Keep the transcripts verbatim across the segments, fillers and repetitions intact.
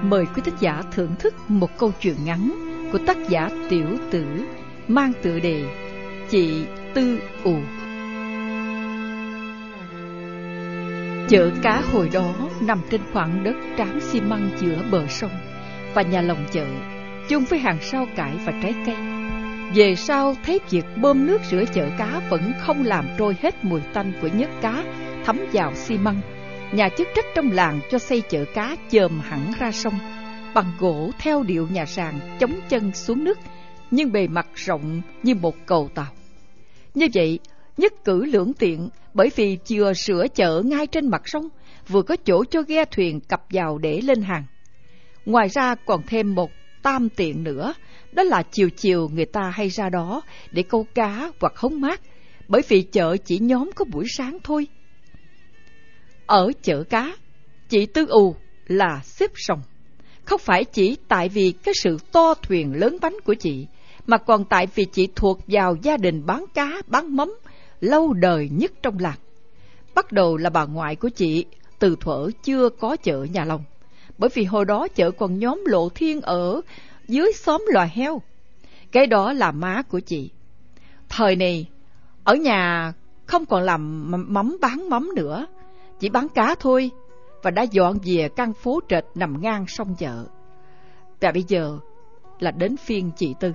mời quý thính giả thưởng thức một câu chuyện ngắn của tác giả Tiểu Tử mang tựa đề Chị Tư Ù. Chợ cá hồi đó nằm trên khoảng đất tráng xi măng giữa bờ sông và nhà lồng chợ, chung với hàng rau cải và trái cây. Về sau thấy việc bơm nước rửa chợ cá vẫn không làm trôi hết mùi tanh của nhớt cá thấm vào xi măng, nhà chức trách trong làng cho xây chợ cá chồm hẳn ra sông, bằng gỗ theo điệu nhà sàn chống chân xuống nước, nhưng bề mặt rộng như một cầu tàu. Như vậy, nhất cử lưỡng tiện, bởi vì vừa sửa chợ ngay trên mặt sông, vừa có chỗ cho ghe thuyền cập vào để lên hàng. Ngoài ra còn thêm một tam tiện nữa, đó là chiều chiều người ta hay ra đó để câu cá hoặc hóng mát, bởi vì chợ chỉ nhóm có buổi sáng thôi. Ở chợ cá, chị Tư Ù là xếp sòng, không phải chỉ tại vì cái sự to thuyền lớn bánh của chị, mà còn tại vì chị thuộc vào gia đình bán cá, bán mắm lâu đời nhất trong làng. Bắt đầu là bà ngoại của chị từ thuở chưa có chợ nhà lồng, bởi vì hồi đó chợ còn nhóm Lộ Thiên ở dưới xóm Lò Heo. Cái đó là má của chị. Thời này ở nhà không còn làm mắm bán mắm nữa, chỉ bán cá thôi, và đã dọn về căn phố trệt nằm ngang sông chợ. Và bây giờ là đến phiên chị Tư.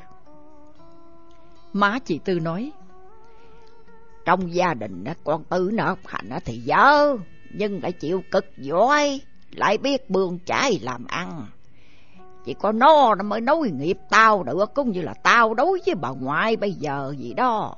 Má chị Tư nói: trong gia đình con Tư nó học hành thì dở, nhưng lại chịu cực giỏi, lại biết bươn trái làm ăn. Chỉ có nó nó mới nối nghiệp tao được, cũng như là tao đối với bà ngoại bây giờ gì đó.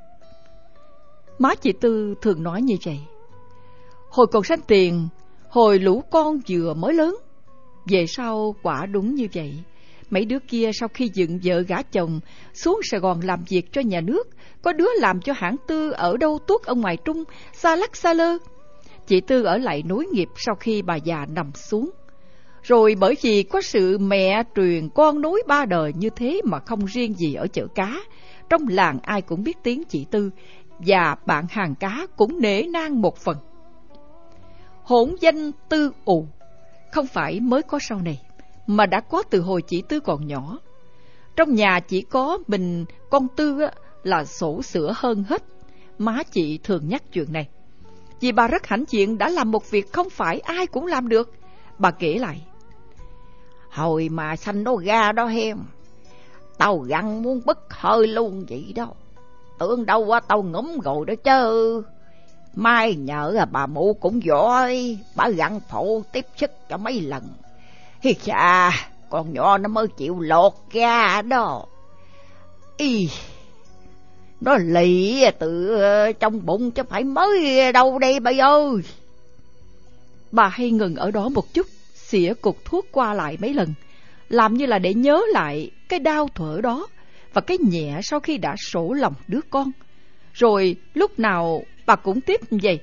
Má chị Tư thường nói như vậy. Hồi còn sanh tiền, hồi lũ con vừa mới lớn. Về sau quả đúng như vậy. Mấy đứa kia sau khi dựng vợ gả chồng xuống Sài Gòn làm việc cho nhà nước, có đứa làm cho hãng tư ở đâu tuốt ở ngoài Trung, xa lắc xa lơ. Chị Tư ở lại nối nghiệp sau khi bà già nằm xuống. Rồi bởi vì có sự mẹ truyền con nối ba đời như thế mà không riêng gì ở chợ cá, trong làng ai cũng biết tiếng chị Tư, và bạn hàng cá cũng nể nang một phần. Hỗn danh Tư Ù không phải mới có sau này, mà đã có từ hồi chị Tư còn nhỏ. Trong nhà chỉ có mình con Tư là sổ sửa hơn hết. Má chị thường nhắc chuyện này, vì bà rất hãnh diện đã làm một việc không phải ai cũng làm được. Bà kể lại: hồi mà sanh nó ra đó hem, tao gặn muốn bứt hơi luôn vậy đó. Tưởng đâu quá tao ngủm rồi đó chứ. Mai nhờ bà mụ cũng giỏi, bà gặn phụ tiếp sức cho mấy lần. Hi chà, con nhỏ nó mới chịu lột ra đó. Ý, nó lì từ trong bụng chứ phải mới đâu đây bà ơi. Bà hay ngừng ở đó một chút, xỉa cục thuốc qua lại mấy lần, làm như là để nhớ lại cái đau thuở đó và cái nhẹ sau khi đã sổ lòng đứa con. Rồi lúc nào bà cũng tiếp như vậy: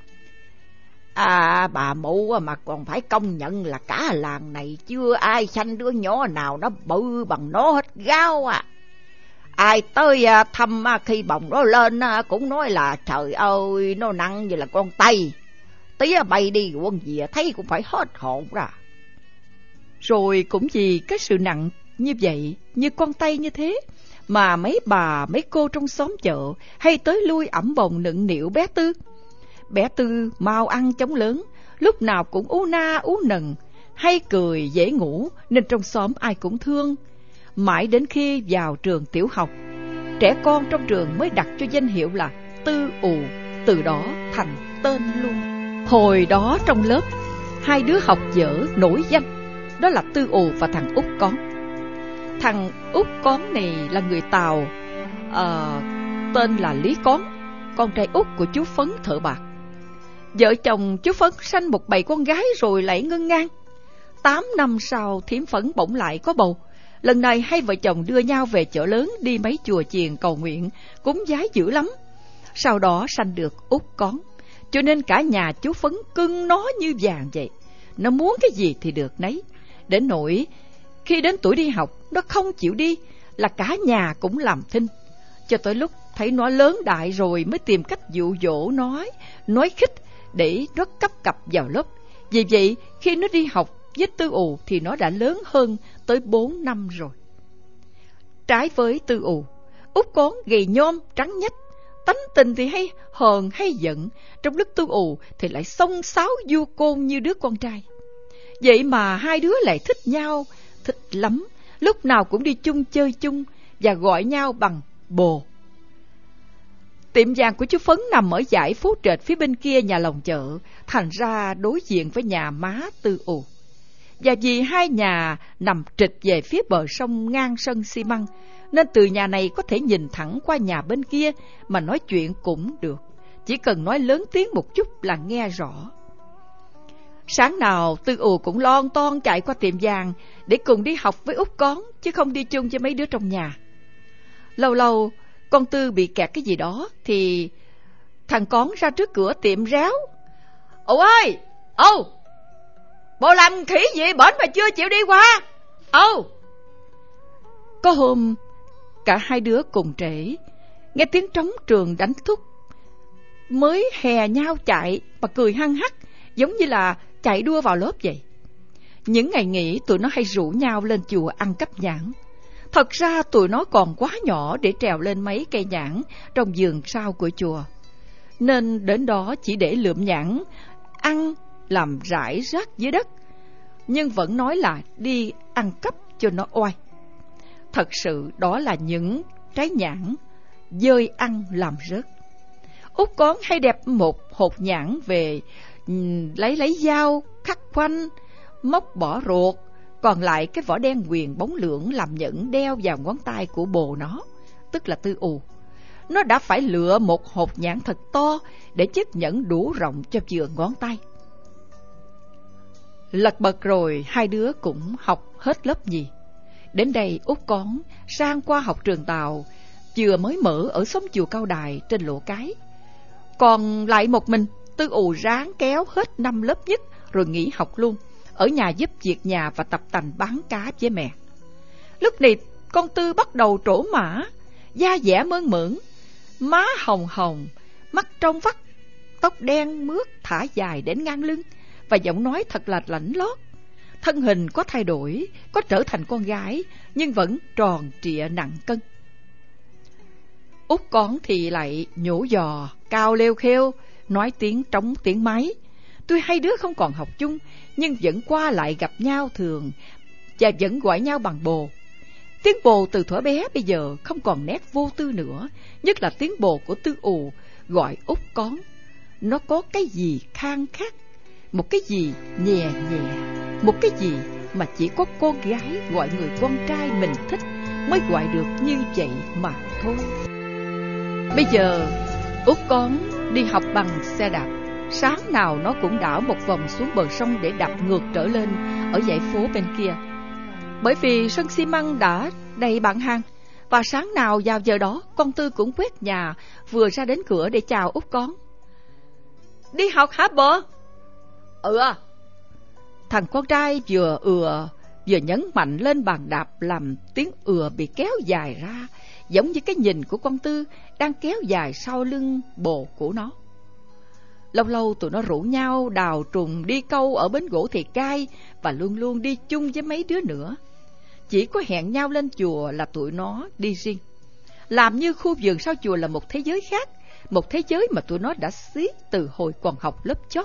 À, bà mụ mà còn phải công nhận là cả làng này chưa ai sanh đứa nhỏ nào nó bự bằng nó hết gao à. Ai tới thăm khi bồng nó lên cũng nói là trời ơi, nó nặng như là con Tây, tía bay đi quân gì thấy cũng phải hết hồn ra. Rồi cũng vì cái sự nặng như vậy, như con Tây như thế, mà mấy bà mấy cô trong xóm chợ hay tới lui ẵm bồng nựng nịu bé Tư. Bé Tư mau ăn chóng lớn, lúc nào cũng ú na ú nần, hay cười dễ ngủ, nên trong xóm ai cũng thương. Mãi đến khi vào trường tiểu học, trẻ con trong trường mới đặt cho danh hiệu là Tư Ù, từ đó thành tên luôn. Hồi đó trong lớp, hai đứa học dở nổi danh, đó là Tư Ù và thằng Út Con. Thằng Út Con này là người Tàu, à, tên là Lý Con, con trai út của chú Phấn thợ bạc. Vợ chồng chú Phấn sanh một bầy con gái rồi lại ngưng ngang. Tám năm sau thím Phấn bỗng lại có bầu. Lần này hai vợ chồng đưa nhau về chợ lớn, đi mấy chùa chiền cầu nguyện, cúng vái dữ lắm. Sau đó sanh được Út Con, cho nên cả nhà chú Phấn cưng nó như vàng vậy. Nó muốn cái gì thì được nấy. Đến nỗi khi đến tuổi đi học, nó không chịu đi, là cả nhà cũng làm thinh. Cho tới lúc thấy nó lớn đại rồi mới tìm cách dụ dỗ nói, nói khích để nó cấp cập vào lớp. Vì vậy khi nó đi học với Tư Ù thì nó đã lớn hơn tới bốn năm rồi. Trái với Tư Ù, Út Cón gầy nhom trắng nhách, tánh tình thì hay hờn hay giận, trong lúc Tư Ù thì lại xông xáo du côn như đứa con trai. Vậy mà hai đứa lại thích nhau, thích lắm, lúc nào cũng đi chung chơi chung và gọi nhau bằng bồ. Tiệm vàng của chú Phấn nằm ở dãy phố trệt phía bên kia nhà lồng chợ, thành ra đối diện với nhà má Tư Ù. Và vì hai nhà nằm trịch về phía bờ sông ngang sân xi măng, nên từ nhà này có thể nhìn thẳng qua nhà bên kia mà nói chuyện cũng được, chỉ cần nói lớn tiếng một chút là nghe rõ. Sáng nào Tư Ù cũng lon ton chạy qua tiệm vàng để cùng đi học với Út Cón, chứ không đi chung với mấy đứa trong nhà. Lâu lâu con Tư bị kẹt cái gì đó thì thằng Cón ra trước cửa tiệm réo: "Ù ơi, Ù, bộ làm khỉ gì bển mà chưa chịu đi qua? Ù." Có hôm cả hai đứa cùng trễ, nghe tiếng trống trường đánh thúc, mới hè nhau chạy mà cười hăng hắc, giống như là chạy đua vào lớp vậy. Những ngày nghỉ tụi nó hay rủ nhau lên chùa ăn cắp nhãn. Thật ra tụi nó còn quá nhỏ để trèo lên mấy cây nhãn trong vườn sau của chùa, nên đến đó chỉ để lượm nhãn ăn làm rải rác dưới đất, nhưng vẫn nói là đi ăn cắp cho nó oai. Thật sự đó là những trái nhãn dơi ăn làm rớt. Út Cón hay đẹp một hột nhãn về, lấy lấy dao khắc khoanh, móc bỏ ruột, còn lại cái vỏ đen quyền bóng lưỡng làm nhẫn đeo vào ngón tay của bồ nó, tức là Tư Ù. Nó đã phải lựa một hột nhãn thật to để chiếc nhẫn đủ rộng cho vừa ngón tay. Lật bật rồi hai đứa cũng học hết lớp nhì. Đến đây Út Cón sang qua học trường Tàu, vừa mới mở ở xóm chùa Cao Đài trên Lộ Cái. Còn lại một mình, Tư Ù ráng kéo hết năm lớp nhất rồi nghỉ học luôn, ở nhà giúp việc nhà và tập tành bán cá với mẹ. Lúc này con Tư bắt đầu trổ mã, da dẻ mơn mởn, má hồng hồng, mắt trong vắt, tóc đen mướt thả dài đến ngang lưng, và giọng nói thật là lảnh lót. Thân hình có thay đổi, có trở thành con gái, nhưng vẫn tròn trịa nặng cân. Út Cón thì lại nhổ giò, cao leo khêu, nói tiếng trống tiếng máy. Tuy hai đứa không còn học chung, nhưng vẫn qua lại gặp nhau thường, và vẫn gọi nhau bằng bồ. Tiếng bồ từ thuở bé bây giờ không còn nét vô tư nữa, nhất là tiếng bồ của Tư Ù gọi Út Cón. Nó có cái gì khang khác, một cái gì nhẹ nhẹ, một cái gì mà chỉ có con gái gọi người con trai mình thích mới gọi được như vậy mà thôi. Bây giờ Út Cón đi học bằng xe đạp, sáng nào nó cũng đảo một vòng xuống bờ sông để đạp ngược trở lên ở dãy phố bên kia. Bởi vì sân xi măng đã đầy bạn hàng, và sáng nào vào giờ đó con Tư cũng quét nhà vừa ra đến cửa để chào Út Cón. "Đi học hả bố?" "Ừ à." Thằng con trai vừa ừa vừa nhấn mạnh lên bàn đạp, làm tiếng ừa bị kéo dài ra, giống như cái nhìn của con Tư đang kéo dài sau lưng bồ của nó. Lâu lâu tụi nó rủ nhau đào trùng đi câu ở bến gỗ Thì Cai, và luôn luôn đi chung với mấy đứa nữa. Chỉ có hẹn nhau lên chùa là tụi nó đi riêng, làm như khu vườn sau chùa là một thế giới khác, một thế giới mà tụi nó đã xiết từ hồi còn học lớp chót.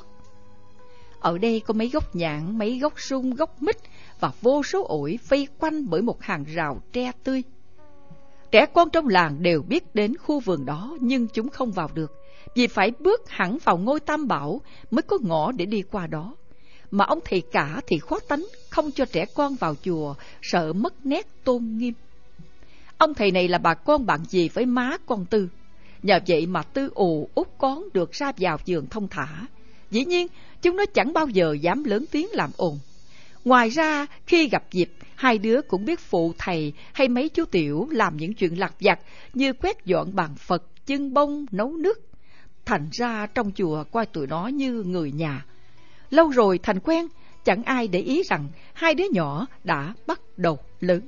Ở đây có mấy gốc nhãn, mấy gốc sung, gốc mít và vô số ổi vây quanh bởi một hàng rào tre tươi. Trẻ con trong làng đều biết đến khu vườn đó, nhưng chúng không vào được, vì phải bước hẳn vào ngôi Tam Bảo mới có ngõ để đi qua đó. Mà ông thầy cả thì khó tánh, không cho trẻ con vào chùa, sợ mất nét tôn nghiêm. Ông thầy này là bà con bạn gì với má con Tư. Nhờ vậy mà Tư Ù, Út Cón được ra vào vườn thông thả. Dĩ nhiên chúng nó chẳng bao giờ dám lớn tiếng làm ồn. Ngoài ra khi gặp dịp, hai đứa cũng biết phụ thầy hay mấy chú tiểu làm những chuyện lặt vặt như quét dọn bàn Phật, chưng bông, nấu nước. Thành ra trong chùa coi tụi nó như người nhà. Lâu rồi thành quen, chẳng ai để ý rằng hai đứa nhỏ đã bắt đầu lớn.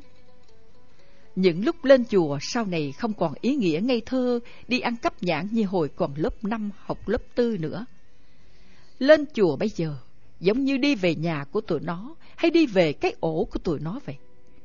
Những lúc lên chùa sau này không còn ý nghĩa ngây thơ đi ăn cắp nhãn như hồi còn lớp năm học lớp tư nữa. Lên chùa bây giờ giống như đi về nhà của tụi nó hay đi về cái ổ của tụi nó vậy.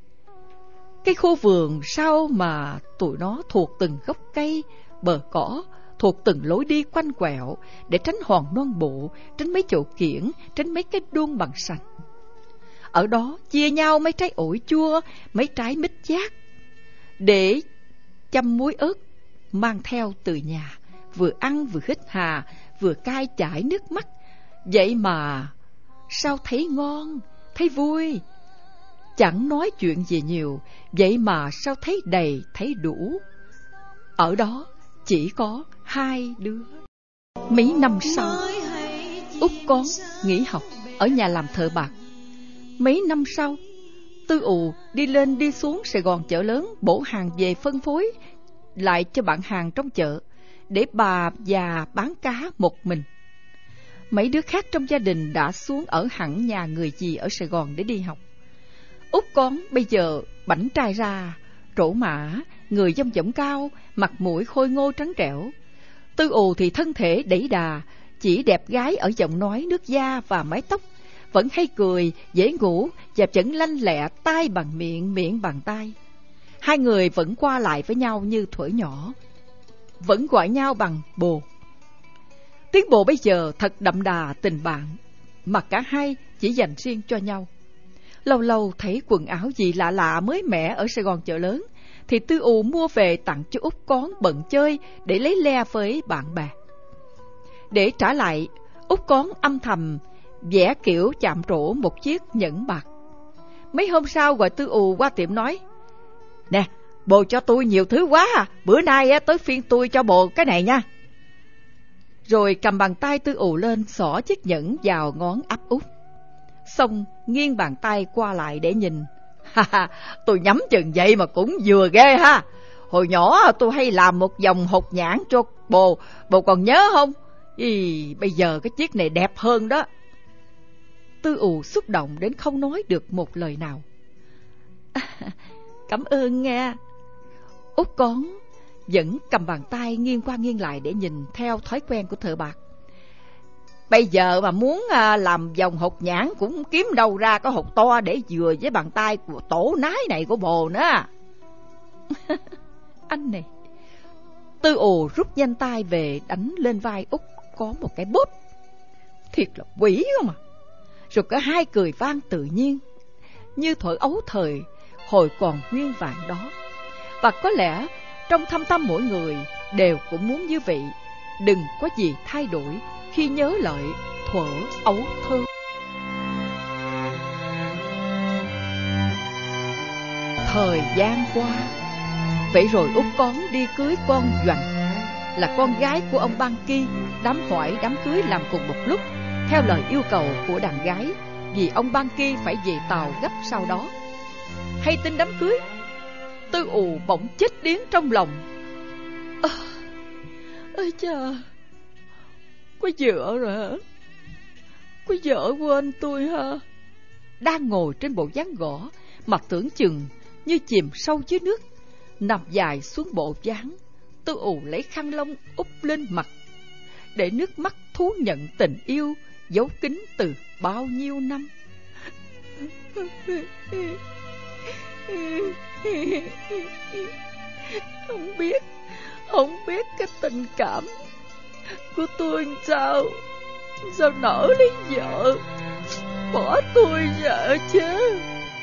Cái khu vườn sao mà tụi nó thuộc từng gốc cây, bờ cỏ, thuộc từng lối đi quanh quẹo để tránh hòn non bộ, tránh mấy chậu kiểng, tránh mấy cái đuông bằng sành. Ở đó chia nhau mấy trái ổi chua, mấy trái mít chát để chăm muối ớt mang theo từ nhà, vừa ăn vừa hít hà, vừa cay chảy nước mắt. Vậy mà sao thấy ngon, thấy vui. Chẳng nói chuyện gì nhiều, vậy mà sao thấy đầy, thấy đủ. Ở đó chỉ có hai đứa. Mấy năm sau, Út Con nghỉ học ở nhà làm thợ bạc. Mấy năm sau, Tư Ù đi lên đi xuống Sài Gòn chợ lớn bổ hàng về phân phối lại cho bạn hàng trong chợ, để bà già bán cá một mình. Mấy đứa khác trong gia đình đã xuống ở hẳn nhà người dì ở Sài Gòn để đi học. Út Con bây giờ bảnh trai ra, trổ mã, người dong dỏng cao, mặt mũi khôi ngô trắng trẻo. Tư Ù thì thân thể đẩy đà, chỉ đẹp gái ở giọng nói, nước da và mái tóc, vẫn hay cười, dễ ngủ và vẫn lanh lẹ, tai bằng miệng, miệng bằng tai. Hai người vẫn qua lại với nhau như thuở nhỏ, vẫn gọi nhau bằng bồ. Tiếng bồ bây giờ thật đậm đà tình bạn, mà cả hai chỉ dành riêng cho nhau. Lâu lâu thấy quần áo gì lạ lạ mới mẻ ở Sài Gòn chợ lớn, thì Tư Ù mua về tặng cho Út Con bận chơi để lấy le với bạn bè. Để trả lại, Út Con âm thầm vẽ kiểu chạm trổ một chiếc nhẫn bạc. Mấy hôm sau gọi Tư Ù qua tiệm nói: "Nè, bồ cho tôi nhiều thứ quá à. Bữa nay tới phiên tôi cho bồ cái này nha." Rồi cầm bàn tay Tư Ù lên, xỏ chiếc nhẫn vào ngón áp út, xong nghiêng bàn tay qua lại để nhìn. "Ha ha, tôi nhắm chừng vậy mà cũng vừa ghê ha. Hồi nhỏ tôi hay làm một vòng hột nhãn cho bồ, bồ còn nhớ không? Ý, bây giờ cái chiếc này đẹp hơn đó." Tư Ù xúc động đến không nói được một lời nào. À, "Cảm ơn nghe." Út Con vẫn cầm bàn tay nghiêng qua nghiêng lại để nhìn theo thói quen của thợ bạc. "Bây giờ mà muốn làm vòng hột nhãn cũng kiếm đâu ra có hột to để vừa với bàn tay của tổ nái này của bồ nữa." "Anh này." Tư Ù rút nhanh tay về đánh lên vai Út có một cái bóp. Thiệt là quỷ không à. Rồi cả hai cười vang tự nhiên, như thuở ấu thời hồi còn nguyên vẹn đó. Và có lẽ trong thâm tâm mỗi người đều cũng muốn như vậy. Đừng có gì thay đổi khi nhớ lại thuở ấu thơ. Thời gian qua, vậy rồi Út Con đi cưới con Doành, là con gái của ông Ban Ki. Đám hỏi đám cưới làm cùng một lúc, theo lời yêu cầu của đàn gái, vì ông Ban Ki phải về Tàu gấp sau đó. Hay tin đám cưới, Tư Ù bỗng chết điếng trong lòng. À, ơi chà, có vợ rồi hả? Có vợ quên tôi hả? Đang ngồi trên bộ ván gỗ, mặt tưởng chừng như chìm sâu dưới nước, nằm dài xuống bộ ván, Tư Ù lấy khăn lông úp lên mặt, để nước mắt thú nhận tình yêu giấu kín từ bao nhiêu năm. Không biết, không biết cái tình cảm của tôi sao, sao nỡ lấy vợ, bỏ tôi vợ chứ.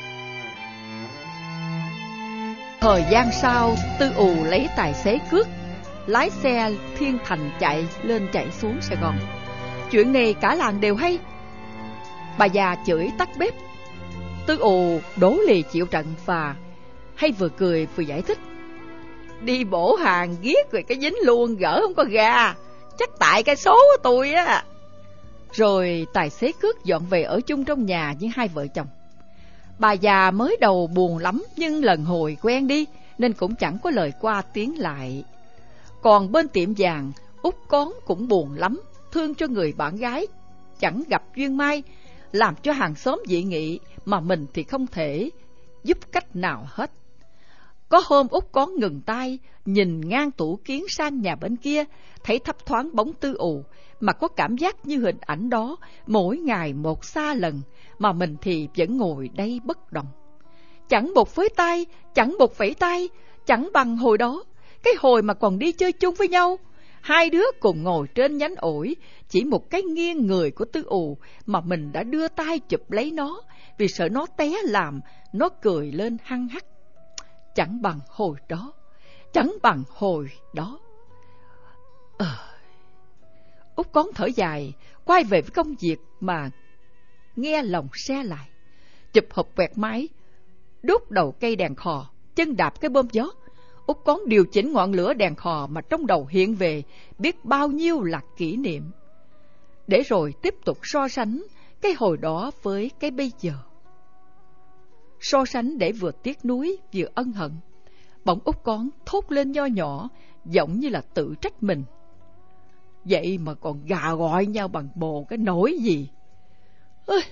Thời gian sau, Tư Ù lấy tài xế cước, lái xe Thiên Thành chạy lên chạy xuống Sài Gòn. Chuyện này cả làng đều hay. Bà già chửi tắt bếp, Tư Ù đổ lì chịu trận và hay vừa cười vừa giải thích: "Đi bổ hàng ghét rồi cái dính luôn, gỡ không có ga, chắc tại cái số của tôi á." Rồi tài xế cước dọn về ở chung trong nhà với hai vợ chồng. Bà già mới đầu buồn lắm, nhưng lần hồi quen đi nên cũng chẳng có lời qua tiếng lại. Còn bên tiệm vàng, Út Con cũng buồn lắm, thương cho người bạn gái chẳng gặp duyên mai, làm cho hàng xóm dị nghị, mà mình thì không thể giúp cách nào hết. Có hôm Út Con ngừng tay, nhìn ngang tủ kiến sang nhà bên kia, thấy thấp thoáng bóng Tư Ù. mà có cảm giác như hình ảnh đó mỗi ngày một xa lần, mà mình thì vẫn ngồi đây bất động. Chẳng một phới tay, chẳng một phẩy tay, chẳng bằng hồi đó, cái hồi mà còn đi chơi chung với nhau. Hai đứa cùng ngồi trên nhánh ổi, chỉ một cái nghiêng người của Tư Ù mà mình đã đưa tay chụp lấy nó, vì sợ nó té làm, nó cười lên hăng hắc. Chẳng bằng hồi đó, chẳng bằng hồi đó. Ờ... Út Cón thở dài, quay về với công việc mà nghe lòng se lại. Chụp hộp quẹt máy, đốt đầu cây đèn khò, chân đạp cái bơm gió. Út Cón điều chỉnh ngọn lửa đèn khò mà trong đầu hiện về biết bao nhiêu là kỷ niệm. Để rồi tiếp tục so sánh cái hồi đó với cái bây giờ. So sánh để vừa tiếc nuối vừa ân hận. Bỗng Út Cón thốt lên nho nhỏ, giọng như là tự trách mình. Vậy mà còn gà gọi nhau bằng bồ cái nỗi gì? Ơi,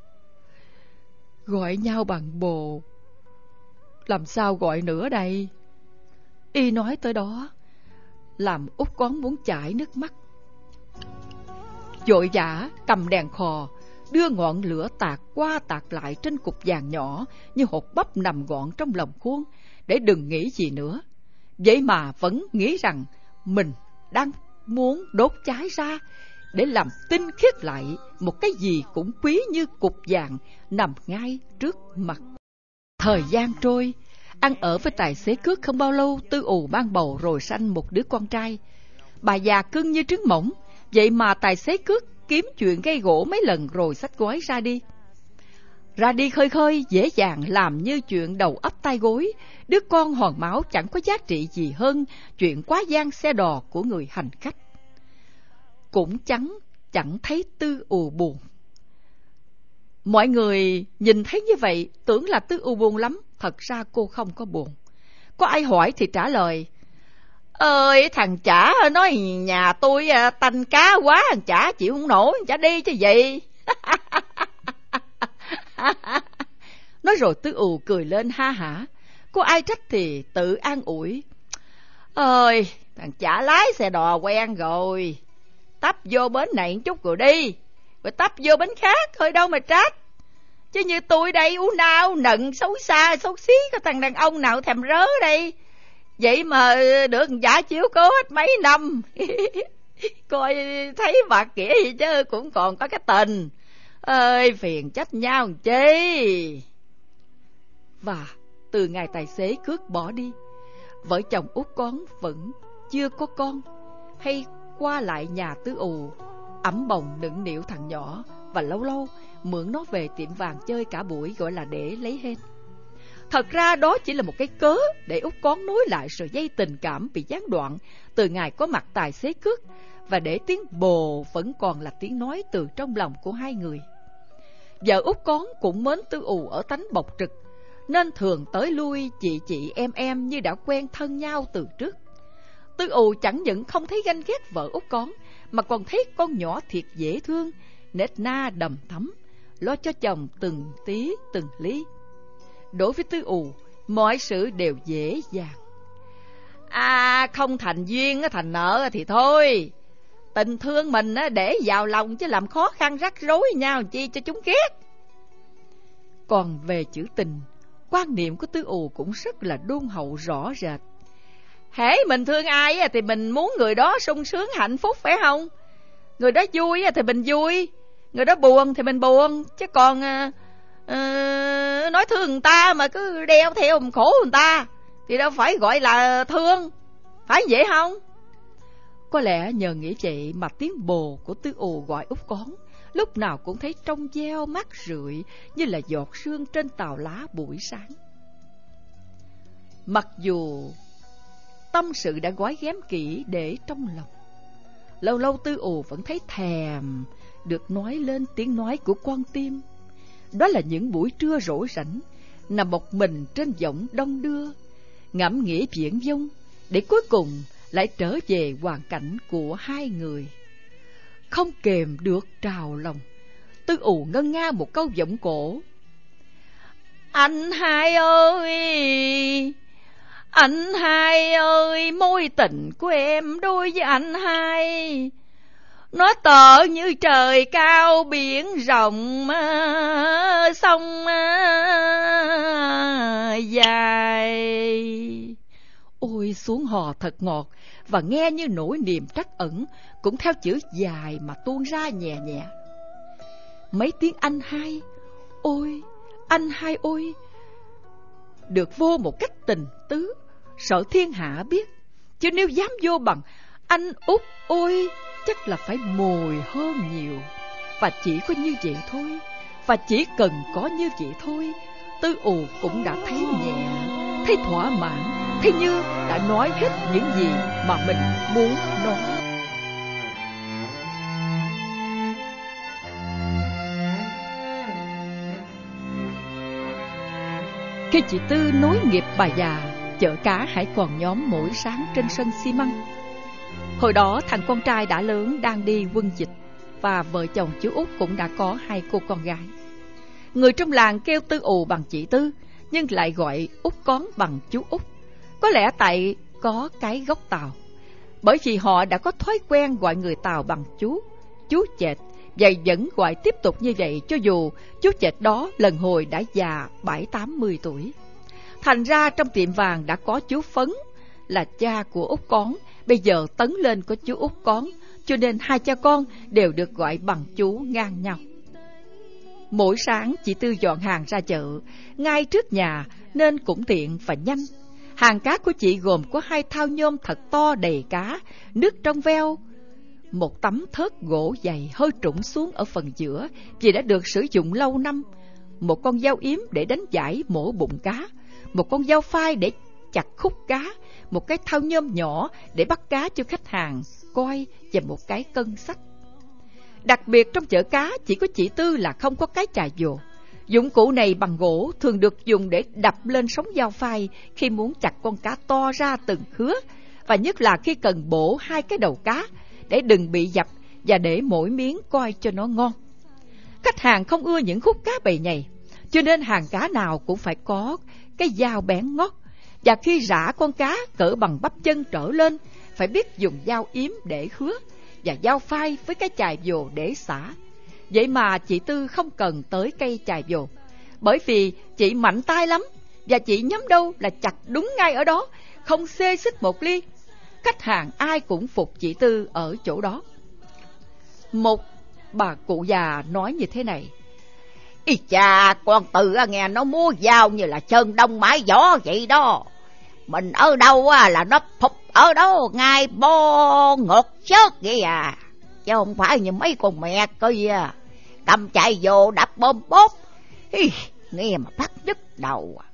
gọi nhau bằng bồ, làm sao gọi nữa đây? Y nói tới đó, làm Út Cón muốn chảy nước mắt. Vội vã cầm đèn khò, đưa ngọn lửa tạt qua tạt lại trên cục vàng nhỏ như hột bắp nằm gọn trong lòng khuôn, để đừng nghĩ gì nữa. Vậy mà vẫn nghĩ rằng mình đang muốn đốt cháy ra, để làm tinh khiết lại một cái gì cũng quý như cục vàng nằm ngay trước mặt. Thời gian trôi, ăn ở với tài xế cước không bao lâu, Tư Ù mang bầu rồi sanh một đứa con trai. Bà già cưng như trứng mỏng, vậy mà tài xế cước kiếm chuyện gây gỗ mấy lần rồi xách gói ra đi. Ra đi khơi khơi, dễ dàng làm như chuyện đầu ấp tay gối. Đứa con hoàn máu chẳng có giá trị gì hơn chuyện quá giang xe đò của người hành khách. Cũng chẳng, chẳng thấy Tư Ù buồn. Mọi người nhìn thấy như vậy tưởng là Tư Ù buồn lắm. Thật ra cô không có buồn. Có ai hỏi thì trả lời: Ơi thằng chả nói nhà tôi tanh cá quá, thằng chả chịu không nổi, thằng chả đi chứ gì. Nói rồi Tư Ù cười lên ha hả. Có ai trách thì tự an ủi: Ơi thằng chả lái xe đò quen rồi, tấp vô bến này một chút rồi đi, rồi tấp vô bến khác, thôi đâu mà trách. Chứ như tôi đây ú nao nận xấu xa xấu xí, có thằng đàn ông nào thèm rớ đây. Vậy mà được giả chiếu cố hết mấy năm. Coi thấy bạc kĩa gì chứ cũng còn có cái tình. Ơi phiền trách nhau làm chi. Và từ ngày tài xế cước bỏ đi, vợ chồng Út Cón vẫn chưa có con, hay qua lại nhà Tư Ù ẵm bồng nựng nịu thằng nhỏ, và lâu lâu mượn nó về tiệm vàng chơi cả buổi, gọi là để lấy hên. Thật ra đó chỉ là một cái cớ để Út Cón nối lại sợi dây tình cảm bị gián đoạn từ ngày có mặt tài xế cước, và để tiếng bồ vẫn còn là tiếng nói từ trong lòng của hai người. Vợ Út Cón cũng mến Tư Ù ở tánh bộc trực, nên thường tới lui chị chị em em như đã quen thân nhau từ trước. Tư Ù chẳng những không thấy ganh ghét vợ Út Cón, mà còn thấy con nhỏ thiệt dễ thương, nết na đầm thắm, lo cho chồng từng tí từng lý. Đối với Tư Ù, mọi sự đều dễ dàng. À, không thành duyên thành nợ thì thôi. Tình thương mình để vào lòng, chứ làm khó khăn rắc rối nhau chi cho chúng ghét. Còn về chữ tình, quan niệm của Tư Ù cũng rất là đôn hậu rõ rệt. Hễ mình thương ai thì mình muốn người đó sung sướng hạnh phúc, phải không? Người đó vui thì mình vui, người đó buồn thì mình buồn. Chứ còn uh, nói thương người ta mà cứ đeo theo mình khổ người ta thì đâu phải gọi là thương, phải vậy không? Có lẽ nhờ nghĩ vậy mà tiếng bồ của Tư Ù gọi Út Cón lúc nào cũng thấy trong veo mát rượi như là giọt sương trên tàu lá buổi sáng. Mặc dù tâm sự đã gói ghém kỹ để trong lòng, lâu lâu Tư Ù vẫn thấy thèm được nói lên tiếng nói của con tim. Đó là những buổi trưa rỗi rảnh, nằm một mình trên võng đông đưa, ngẫm nghĩ viễn vông, để cuối cùng lại trở về hoàn cảnh của hai người. Không kềm được trào lòng, Tư Ù ngân nga một câu giọng cổ: Anh hai ơi, anh hai ơi, mối tình của em đối với anh hai Nó tợ như trời cao biển rộng, sông dài. Ôi, xuống hò thật ngọt, và nghe như nỗi niềm trắc ẩn cũng theo chữ dài mà tuôn ra nhẹ nhẹ. Mấy tiếng anh hai, ôi, anh hai ôi, được vô một cách tình tứ, sợ thiên hạ biết. Chứ nếu dám vô bằng anh út ôi, chắc là phải mồi hơn nhiều. Và chỉ có như vậy thôi, và chỉ cần có như vậy thôi, Tư Ù cũng đã thấy nhẹ, thấy thỏa mãn, thấy như đã nói hết những gì mà mình muốn nói. Khi chị Tư nối nghiệp bà già, chợ cá hãy còn nhóm mỗi sáng trên sân xi măng. Hồi đó thằng con trai đã lớn đang đi quân dịch, và vợ chồng chú Út cũng đã có hai cô con gái. Người trong làng kêu Tư Ù bằng chị Tư, nhưng lại gọi Út Cón bằng chú Út. Có lẽ tại có cái gốc Tàu, bởi vì họ đã có thói quen gọi người Tàu bằng chú, chú chệt, và vẫn gọi tiếp tục như vậy cho dù chú chệt đó lần hồi đã già bảy tám mươi tuổi. Thành ra trong tiệm vàng đã có chú Phấn, là cha của Út Cón, bây giờ tấn lên có chú Út Cón, cho nên hai cha con đều được gọi bằng chú ngang nhau. Mỗi sáng chị Tư dọn hàng ra chợ, ngay trước nhà nên cũng tiện và nhanh. Hàng cá của chị gồm có hai thao nhôm thật to đầy cá, nước trong veo, một tấm thớt gỗ dày hơi trũng xuống ở phần giữa vì đã được sử dụng lâu năm, một con dao yếm để đánh giải mổ bụng cá, một con dao phai để chặt khúc cá, một cái thao nhôm nhỏ để bắt cá cho khách hàng coi, và một cái cân sắt. Đặc biệt trong chợ cá chỉ có chị Tư là không có cái chài vồ. Dụng cụ này bằng gỗ, thường được dùng để đập lên sóng dao phai khi muốn chặt con cá to ra từng khứa, và nhất là khi cần bổ hai cái đầu cá để đừng bị dập và để mỗi miếng coi cho nó ngon. Khách hàng không ưa những khúc cá bầy nhầy, cho nên hàng cá nào cũng phải có cái dao bén ngót, và khi rã con cá cỡ bằng bắp chân trở lên phải biết dùng dao yếm để khứa, và dao phai với cái chài vồ để xả. Vậy mà chị Tư không cần tới cây chài vồ, bởi vì chị mạnh tay lắm, và chị nhắm đâu là chặt đúng ngay ở đó, không xê xích một ly. Khách hàng ai cũng phục chị Tư ở chỗ đó. Một bà cụ già nói như thế này: Ý chà, con Tư nghe nó múa dao như là chân đông mái gió vậy đó. Mình ở đâu là nó phục ở đâu, ngay bo ngọt chớt vậy à, chứ không phải như mấy con mẹ kia cầm chạy vô đập bom bốp. Ý, nghe mà bắt nhức đầu à.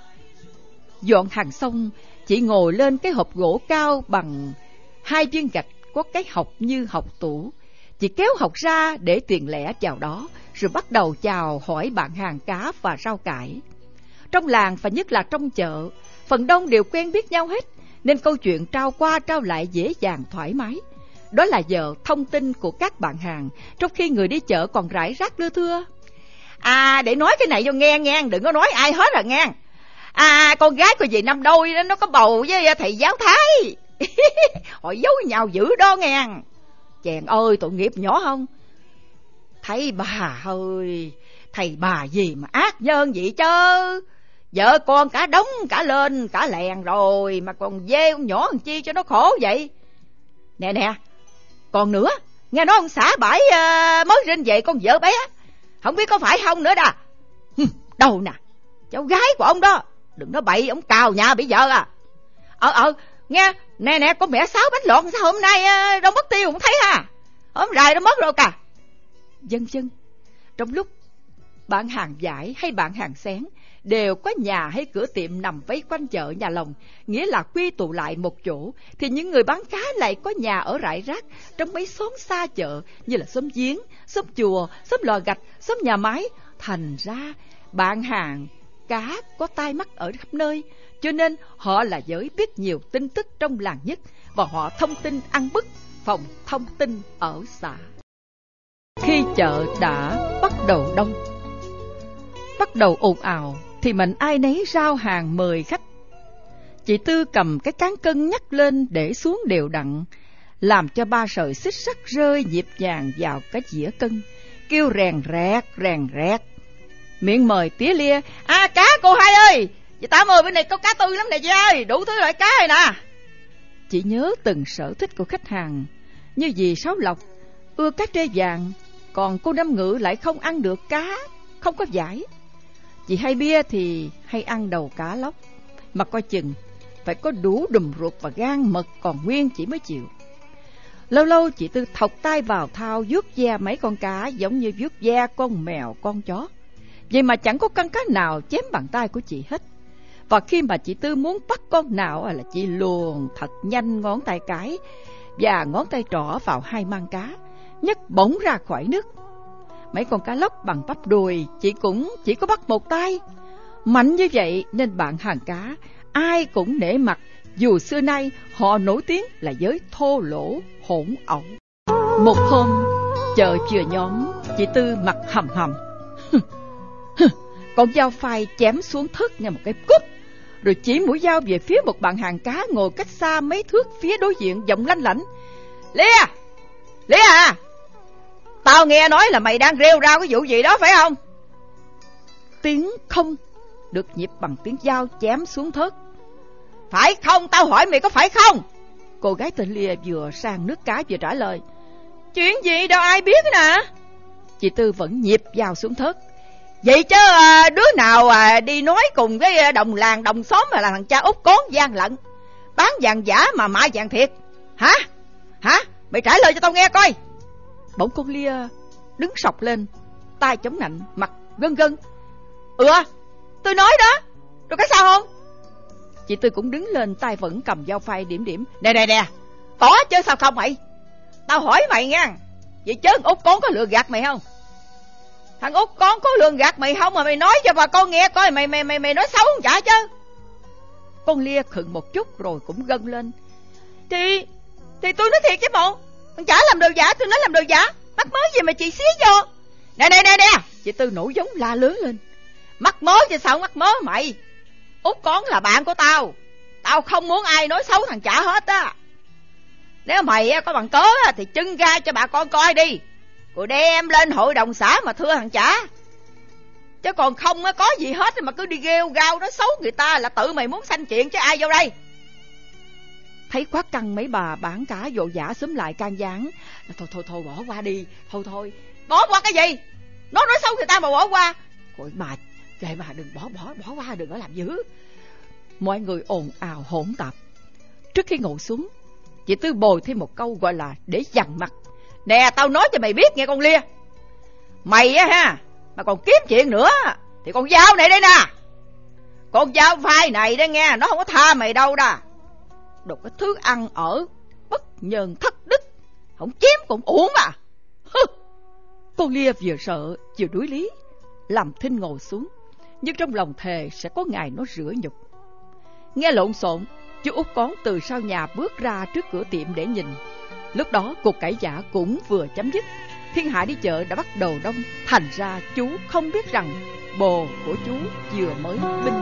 Dọn hàng xong, chị ngồi lên cái hộp gỗ cao bằng hai viên gạch có cái hộc như hộc tủ. Chị kéo hộc ra để tiền lẻ vào đó, rồi bắt đầu chào hỏi bạn hàng cá và rau cải. Trong làng và nhất là trong chợ, phần đông đều quen biết nhau hết, nên câu chuyện trao qua trao lại dễ dàng thoải mái. Đó là giờ thông tin của các bạn hàng, trong khi người đi chợ còn rải rác lưa thưa. À, để nói cái này vô nghe nghe, đừng có nói ai hết là nghe. À, con gái của dì Năm Đôi đó, nó có bầu với thầy giáo Thái. Họ giấu nhau dữ đó nghe. Chàng ơi, tội nghiệp nhỏ không? Thấy bà ơi, thầy bà gì mà ác nhân vậy chứ. Vợ con cả đống cả lên cả lèn rồi, mà còn dê con nhỏ làm chi cho nó khổ vậy. Nè nè, còn nữa, nghe nói ông xã bãi uh, mới rinh về con vợ bé, không biết có phải không nữa đà. Đâu nè, cháu gái của ông đó, đừng nói bậy, ông cào nhà bị vợ à. Ờ ờ, nghe, nè nè, con mẹ Sáu bánh lộn sao hôm nay uh, đâu mất tiêu không thấy ha. Hôm rày nó mất rồi cả. Dân dân, trong lúc bạn hàng vải hay bạn hàng xén đều có nhà hay cửa tiệm nằm vây quanh chợ nhà lồng, nghĩa là quy tụ lại một chỗ, thì những người bán cá lại có nhà ở rải rác trong mấy xóm xa chợ, như là xóm Giếng, xóm Chùa, xóm Lò Gạch, xóm Nhà Máy. Thành ra bạn hàng cá có tai mắt ở khắp nơi, cho nên họ là giới biết nhiều tin tức trong làng nhất, và họ thông tin ăn bức phòng thông tin ở xã. Khi chợ đã bắt đầu đông, bắt đầu ồn ào, thì mình ai nấy rao hàng mời khách. Chị Tư cầm cái cán cân nhắc lên để xuống đều đặn, làm cho ba sợi xích sắt rơi nhịp nhàng vào cái dĩa cân, kêu rèn rẹt rèn rẹt. Miệng mời tía lia: À cá cô hai ơi, chị Tám ơi, bên này có cá tươi lắm nè chị ơi, đủ thứ loại cá rồi nè. Chị nhớ từng sở thích của khách hàng, như dì Sáu Lộc ưa cá trê vàng, còn cô Năm Ngự lại không ăn được cá không có vải. Chị Hai Bia thì hay ăn đầu cá lóc, mà coi chừng phải có đủ đùm ruột và gan mật còn nguyên chị mới chịu. Lâu lâu chị Tư thọc tay vào thao vuốt ve mấy con cá giống như vuốt ve con mèo con chó, vậy mà chẳng có con cá nào chém bằng tay của chị hết. Và khi mà chị Tư muốn bắt con nào là chị luồn thật nhanh ngón tay cái và ngón tay trỏ vào hai mang cá, nhấc bổng ra khỏi nước. Mấy con cá lóc bằng bắp đùi chị cũng chỉ có bắt một tay. Mạnh như vậy nên bạn hàng cá ai cũng nể mặt, dù xưa nay họ nổi tiếng là giới thô lỗ hỗn ẩu. Một hôm chợ vừa nhóm, chị Tư mặt hầm hầm: Con dao phai chém xuống thớt nghe một cái cúp, rồi chỉ mũi dao về phía một bạn hàng cá ngồi cách xa mấy thước phía đối diện, giọng lanh lảnh: Lia, Lia à, tao nghe nói là mày đang rêu rao cái vụ gì đó phải không? Tiếng không được nhịp bằng tiếng dao chém xuống thớt. Phải không? Tao hỏi mày có phải không? Cô gái tên Lia vừa sang nước cá vừa trả lời: Chuyện gì đâu ai biết nè. Chị Tư vẫn nhịp dao xuống thớt: Vậy chứ à, đứa nào à, đi nói cùng với đồng làng đồng xóm là thằng cha út con gian lận, bán vàng giả mà mạ vàng thiệt hả? Hả? Mày trả lời cho tao nghe coi. Bỗng con Lia đứng sọc lên, tay chống nạnh, mặt gân gân: Ừ, tôi nói đó, rồi cái sao không? Chị Tư cũng đứng lên, tay vẫn cầm dao phay điểm điểm: Nè nè nè, có chứ sao không mày? Tao hỏi mày nha, vậy chứ út con có lừa gạt mày không? Thằng út con có lừa gạt mày không mà mày nói cho bà con nghe coi, mày mày mày mày nói xấu không chả chứ? Con Lia khựng một chút rồi cũng gân lên: Thì thì tôi nói thiệt chứ bộ, thằng chả làm đồ giả, tôi nói làm đồ giả, mắc mớ gì mà chị xía vô? Nè nè nè nè, chị Tư nổi giống la lớn lên: Mắc mớ chứ sao mắc mớ mày? Út con là bạn của tao, tao không muốn ai nói xấu thằng chả hết á. Nếu mày có bằng cớ thì trưng ra cho bà con coi đi, rồi đem lên hội đồng xã mà thưa thằng chả. Chứ còn không có gì hết mà cứ đi rêu rao nói xấu người ta là tự mày muốn sanh chuyện chứ ai vô đây. Thấy quá căng, mấy bà bán cá vội vã xúm lại can gián: Thôi thôi thôi bỏ qua đi, thôi thôi. Bỏ qua cái gì? Nó nói xấu người ta mà bỏ qua. Rồi bà, kệ bà, đừng bỏ bỏ bỏ qua, đừng có làm dữ. Mọi người ồn ào hỗn tạp. Trước khi ngồi xuống, chị Tư bồi thêm một câu gọi là để dằn mặt: Nè, tao nói cho mày biết nghe con Lia, mày á ha, mà còn kiếm chuyện nữa thì con dao này đây nè, con dao phai này đây nghe, nó không có tha mày đâu đó. Đồ cái thứ ăn ở bất nhờn thất đức, không chém còn uổng mà. Hừ. Con Lia vừa sợ vừa đuối lý, làm thinh ngồi xuống, nhưng trong lòng thề sẽ có ngày nó rửa nhục. Nghe lộn xộn, chú út con từ sau nhà bước ra trước cửa tiệm để nhìn. Lúc đó cuộc cãi vã cũng vừa chấm dứt. Thiên hạ đi chợ đã bắt đầu đông, thành ra chú không biết rằng bồ của chú vừa mới binh.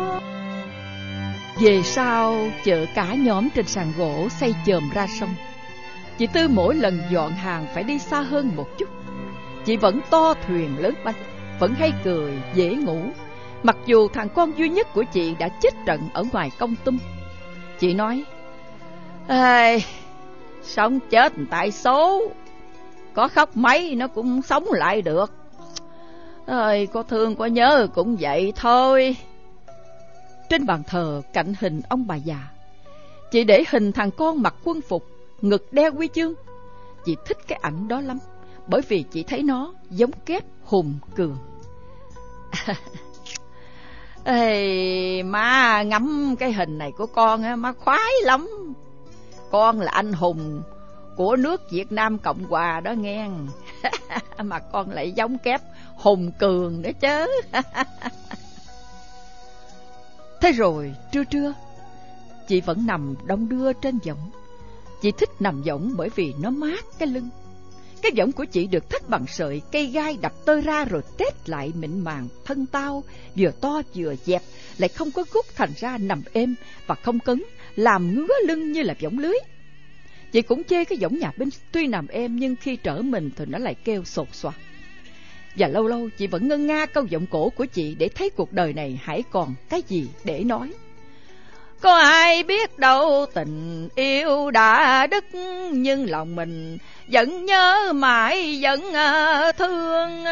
Về sau chợ cả nhóm trên sàn gỗ xây chòm ra sông. Chị Tư mỗi lần dọn hàng phải đi xa hơn một chút. Chị vẫn to thuyền lớn bánh, vẫn hay cười, dễ ngủ, mặc dù thằng con duy nhất của chị đã chết trận ở ngoài Công Tum. Chị nói: Ê, sống chết tại số, có khóc mấy nó cũng sống lại được. Ơi, có thương có nhớ cũng vậy thôi. Trên bàn thờ cạnh hình ông bà già, chị để hình thằng con mặc quân phục, ngực đeo huy chương. Chị thích cái ảnh đó lắm, bởi vì chị thấy nó giống kép hùng cường. Ê, má ngắm cái hình này của con á, má khoái lắm. Con là anh hùng của nước Việt Nam Cộng Hòa đó nghe. Mà con lại giống kép hùng cường nữa chứ. Thế rồi trưa trưa, chị vẫn nằm đong đưa trên võng. Chị thích nằm võng bởi vì nó mát cái lưng. Cái võng của chị được thắt bằng sợi cây gai đập tơi ra rồi tết lại mịn màng, thân tao, vừa to vừa dẹp, lại không có gút, thành ra nằm êm và không cứng, làm ngứa lưng như là võng lưới. Chị cũng chê cái giọng nhà binh tuy nằm êm, nhưng khi trở mình thì nó lại kêu sột soạt. Và lâu lâu chị vẫn ngân nga câu giọng cổ của chị để thấy cuộc đời này hãy còn cái gì để nói. Có ai biết đâu tình yêu đã đứt, nhưng lòng mình vẫn nhớ mãi, vẫn thương.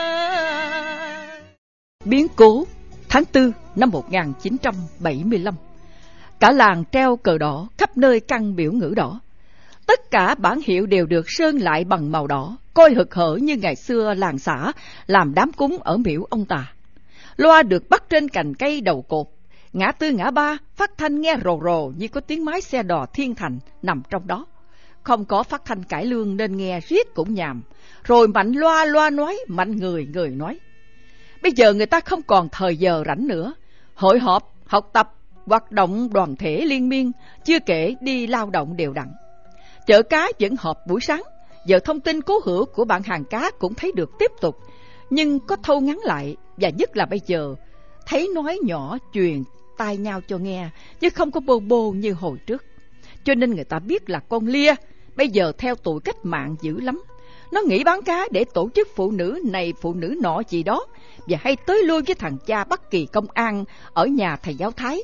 Biến cố tháng tư năm một nghìn chín trăm bảy mươi lăm. Cả làng treo cờ đỏ, khắp nơi căng biểu ngữ đỏ. Tất cả bản hiệu đều được sơn lại bằng màu đỏ, coi hực hở như ngày xưa làng xã làm đám cúng ở miễu ông Tà. Loa được bắt trên cành cây đầu cột, ngã tư ngã ba phát thanh nghe rồ rồ như có tiếng máy xe đò thiên thành nằm trong đó. Không có phát thanh cải lương nên nghe riết cũng nhàm, rồi mạnh loa loa nói, mạnh người người nói. Bây giờ người ta không còn thời giờ rảnh nữa, hội họp, học tập, hoạt động đoàn thể liên miên, chưa kể đi lao động đều đặn. Chợ cá vẫn họp buổi sáng, giờ thông tin cố hữu của bạn hàng cá cũng thấy được tiếp tục, nhưng có thâu ngắn lại, và nhất là bây giờ thấy nói nhỏ truyền tai nhau cho nghe, chứ không có bô bô như hồi trước. Cho nên người ta biết là con Lia bây giờ theo tụi cách mạng dữ lắm. Nó nghỉ bán cá để tổ chức phụ nữ này phụ nữ nọ gì đó, và hay tới lui với thằng cha Bắc Kỳ công an ở nhà thầy giáo Thái.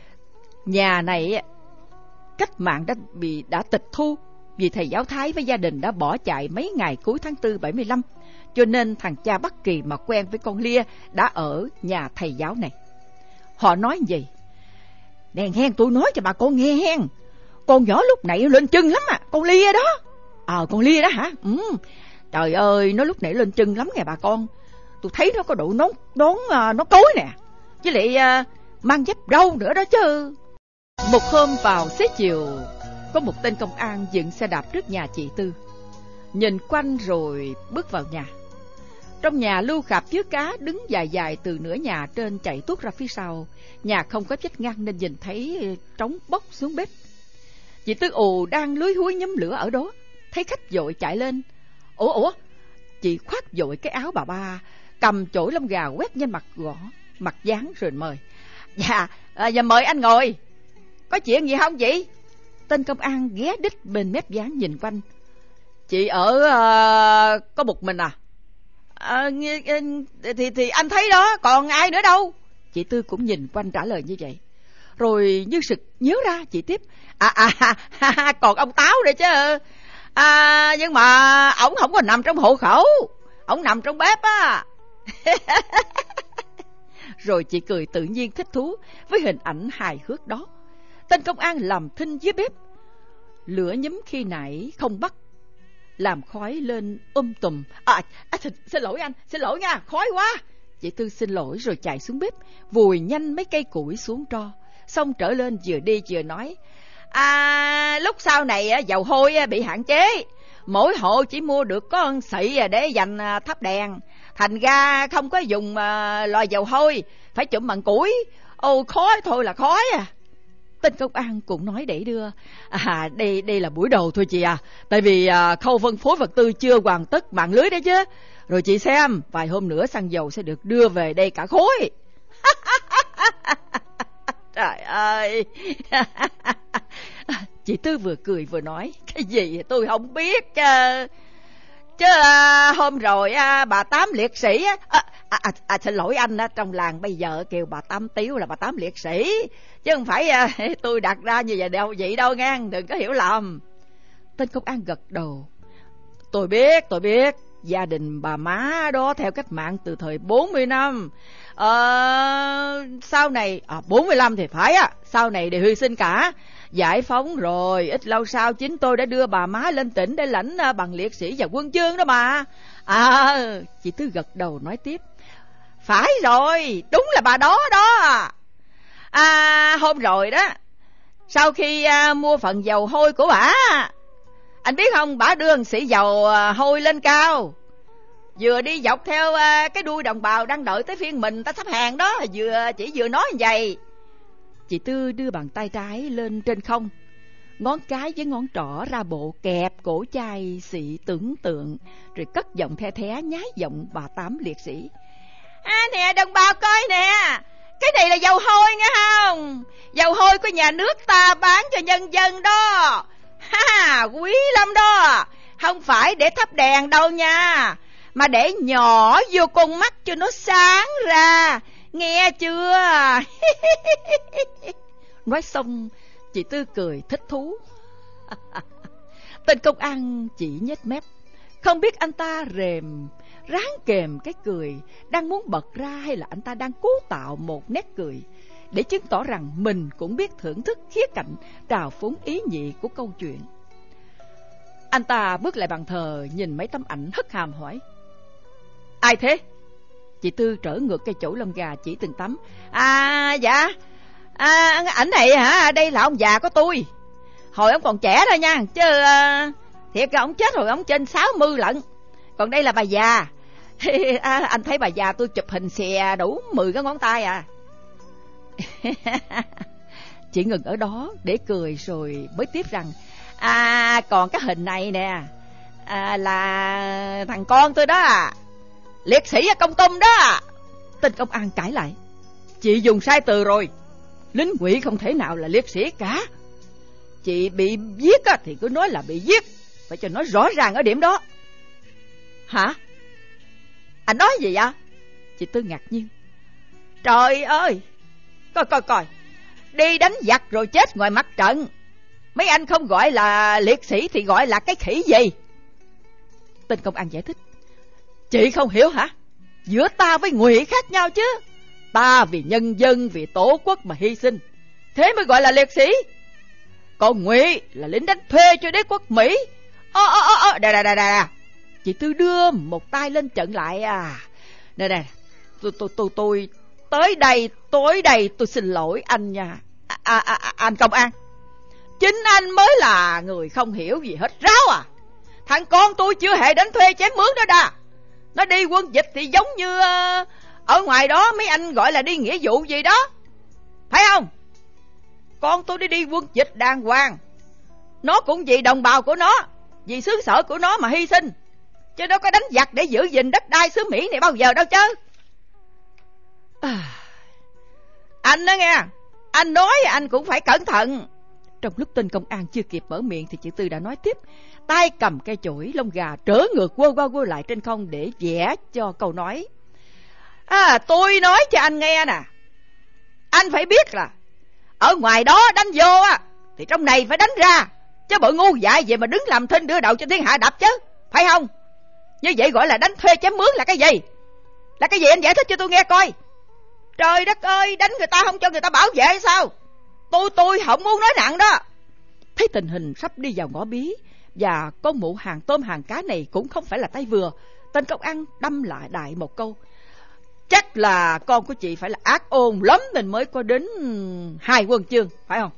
Nhà này cách mạng đã bị đã tịch thu vì thầy giáo Thái với gia đình đã bỏ chạy mấy ngày cuối tháng tư bảy mươi lăm. Cho nên thằng cha Bắc Kỳ mà quen với con Lia đã ở nhà thầy giáo này. Họ nói gì? Nè hen, tôi nói cho bà con nghe hen, con nhỏ lúc nãy lên chân lắm à, con Lia đó. Ờ à, con Lia đó hả? Ừ. Trời ơi, nó lúc nãy lên chân lắm nè bà con. Tôi thấy nó có độ nón đón uh, nó cối nè, với lại uh, mang dép râu nữa đó chứ. Một hôm vào xế chiều, có một tên công an dựng xe đạp trước nhà chị Tư, nhìn quanh rồi bước vào nhà. Trong nhà lưu khạp chứa cá đứng dài dài từ nửa nhà trên chạy tuốt ra phía sau. Nhà không có vách ngăn nên nhìn thấy trống bốc xuống bếp. Chị Tư ù đang lúi húi nhóm lửa ở đó, thấy khách vội chạy lên. Ủa ủa Chị khoác vội cái áo bà ba, cầm chổi lông gà quét lên mặt gõ mặt dán rồi mời. Dạ, à, dạ mời anh ngồi. Có chuyện gì không chị? Tên công an ghé đít bên mép dán nhìn quanh. Chị ở uh, có một mình à? À, thì, thì anh thấy đó, còn ai nữa đâu. Chị Tư cũng nhìn quanh trả lời như vậy. Rồi như sực nhớ ra, chị tiếp. À, à, à còn ông Táo đây chứ. À, nhưng mà ổng không có nằm trong hộ khẩu, ổng nằm trong bếp á. Rồi chị cười tự nhiên thích thú với hình ảnh hài hước đó. Tên công an làm thinh dưới bếp. Lửa nhúm khi nãy không bắt, làm khói lên um tùm. À, à xin, xin lỗi anh, xin lỗi nha, khói quá. Chị Tư xin lỗi rồi chạy xuống bếp, vùi nhanh mấy cây củi xuống tro. Xong trở lên vừa đi vừa nói. À, lúc sau này dầu hôi bị hạn chế, mỗi hộ chỉ mua được có một xị để dành thắp đèn. Thành ra không có dùng loại dầu hôi, phải chụm bằng củi. Ồ, khói thôi là khói à. Tên công an cũng nói để đưa. À, đây đây là buổi đầu thôi chị à, tại vì à, khâu phân phối vật tư chưa hoàn tất mạng lưới đấy chứ. Rồi chị xem, vài hôm nữa xăng dầu sẽ được đưa về đây cả khối. Trời ơi. Chị Tư vừa cười vừa nói. Cái gì tôi không biết chứ. Chứ à, hôm rồi à, bà Tám liệt sĩ à, à, à, à, xin lỗi anh á, trong làng bây giờ kêu bà Tám Tiếu là bà Tám liệt sĩ, chứ không phải à, tôi đặt ra như vậy đâu, vậy đâu nghe, đừng có hiểu lầm. Tên công an gật đầu. Tôi biết, tôi biết. Gia đình bà má đó theo cách mạng từ thời bốn mươi năm. Ờ, sau này à, bốn mươi lăm thì phải á, sau này đều hy sinh cả. Giải phóng rồi, ít lâu sau chính tôi đã đưa bà má lên tỉnh để lãnh bằng liệt sĩ và huân chương đó mà. À, chị Tư gật đầu nói tiếp. Phải rồi, đúng là bà đó đó. À, hôm rồi đó, sau khi à, mua phần dầu hôi của bả, anh biết không, bả đưa một xị dầu à, hôi lên cao, vừa đi dọc theo à, cái đuôi đồng bào đang đợi tới phiên mình ta sắp hàng đó, vừa chỉ vừa nói như vậy. Chị Tư đưa bàn tay trái lên trên không, ngón cái với ngón trỏ ra bộ kẹp cổ chai xị tưởng tượng, rồi cất giọng the thé nhái giọng bà Tám liệt sĩ. À nè đồng bào coi nè, cái này là dầu hôi nghe không? Dầu hôi của nhà nước ta bán cho nhân dân đó. Ha, quý lắm đó. Không phải để thắp đèn đâu nha, mà để nhỏ vô con mắt cho nó sáng ra, nghe chưa? Nói xong, chị Tư cười thích thú. Tên công an chỉ nhếch mép, không biết anh ta rèm ráng kềm cái cười đang muốn bật ra, hay là anh ta đang cố tạo một nét cười để chứng tỏ rằng mình cũng biết thưởng thức khía cạnh trào phúng ý nhị của câu chuyện. Anh ta bước lại bàn thờ, nhìn mấy tấm ảnh, hất hàm hỏi: Ai thế? Chị Tư trở ngược cây chổi lông gà chỉ từng tấm. À dạ, à, ảnh này hả? Đây là ông già của tôi. Hồi ông còn trẻ thôi nha, chứ à, thiệt ra ông chết rồi, ông trên sáu mươi lận. Còn đây là bà già. À, anh thấy bà già tôi chụp hình xè đủ mười cái ngón tay à. Chị ngừng ở đó để cười rồi mới tiếp rằng: À, còn cái hình này nè, à, là thằng con tôi đó à, liệt sĩ ở Công Tum đó. Tên công an cãi lại: Chị dùng sai từ rồi, lính ngụy không thể nào là liệt sĩ cả. Chị bị giết á, thì cứ nói là bị giết, phải cho nó rõ ràng ở điểm đó. Hả? Anh nói gì vậy? Chị Tư ngạc nhiên. Trời ơi, coi coi coi, đi đánh giặc rồi chết ngoài mặt trận, mấy anh không gọi là liệt sĩ thì gọi là cái khỉ gì? Tên công an giải thích: Chị không hiểu hả? Giữa ta với ngụy khác nhau chứ. Ta vì nhân dân, vì tổ quốc mà hy sinh, thế mới gọi là liệt sĩ. Còn ngụy là lính đánh thuê cho đế quốc Mỹ. Ơ ơ ơ ơ, đà đà đà đà. Chị Tư đưa một tay lên chặn lại. À, nè nè, tôi tôi tôi tôi tới đây, tối đây tôi xin lỗi anh nha. À, à, à, anh công an, chính anh mới là người không hiểu gì hết ráo à. Thằng con tôi chưa hề đánh thuê chém mướn đó đà. Nó đi quân dịch thì giống như uh, ở ngoài đó mấy anh gọi là đi nghĩa vụ gì đó, phải không? Con tôi đi đi quân dịch đàng hoàng, nó cũng vì đồng bào của nó, vì xứ sở của nó mà hy sinh, chứ nó có đánh giặc để giữ gìn đất đai xứ Mỹ này bao giờ đâu chứ. À, anh đó nghe, anh nói anh cũng phải cẩn thận. Trong lúc tên công an chưa kịp mở miệng thì chị Tư đã nói tiếp, tay cầm cây chổi lông gà trở ngược quơ qua quơ lại trên không để vẽ cho câu nói. À, tôi nói cho anh nghe nè, anh phải biết là ở ngoài đó đánh vô á thì trong này phải đánh ra, chứ bộ ngu dại vậy mà đứng làm thinh đưa đầu cho thiên hạ đập chứ, phải không? Như vậy gọi là đánh thuê chém mướn là cái gì? Là cái gì anh giải thích cho tôi nghe coi. Trời đất ơi, đánh người ta không cho người ta bảo vệ hay sao? Tôi tôi không muốn nói nặng đó. Thấy tình hình sắp đi vào ngõ bí, và con mụ hàng tôm hàng cá này cũng không phải là tay vừa, tên công an đâm lại đại một câu: Chắc là con của chị phải là ác ôn lắm nên mới có đến hai huân chương, phải không?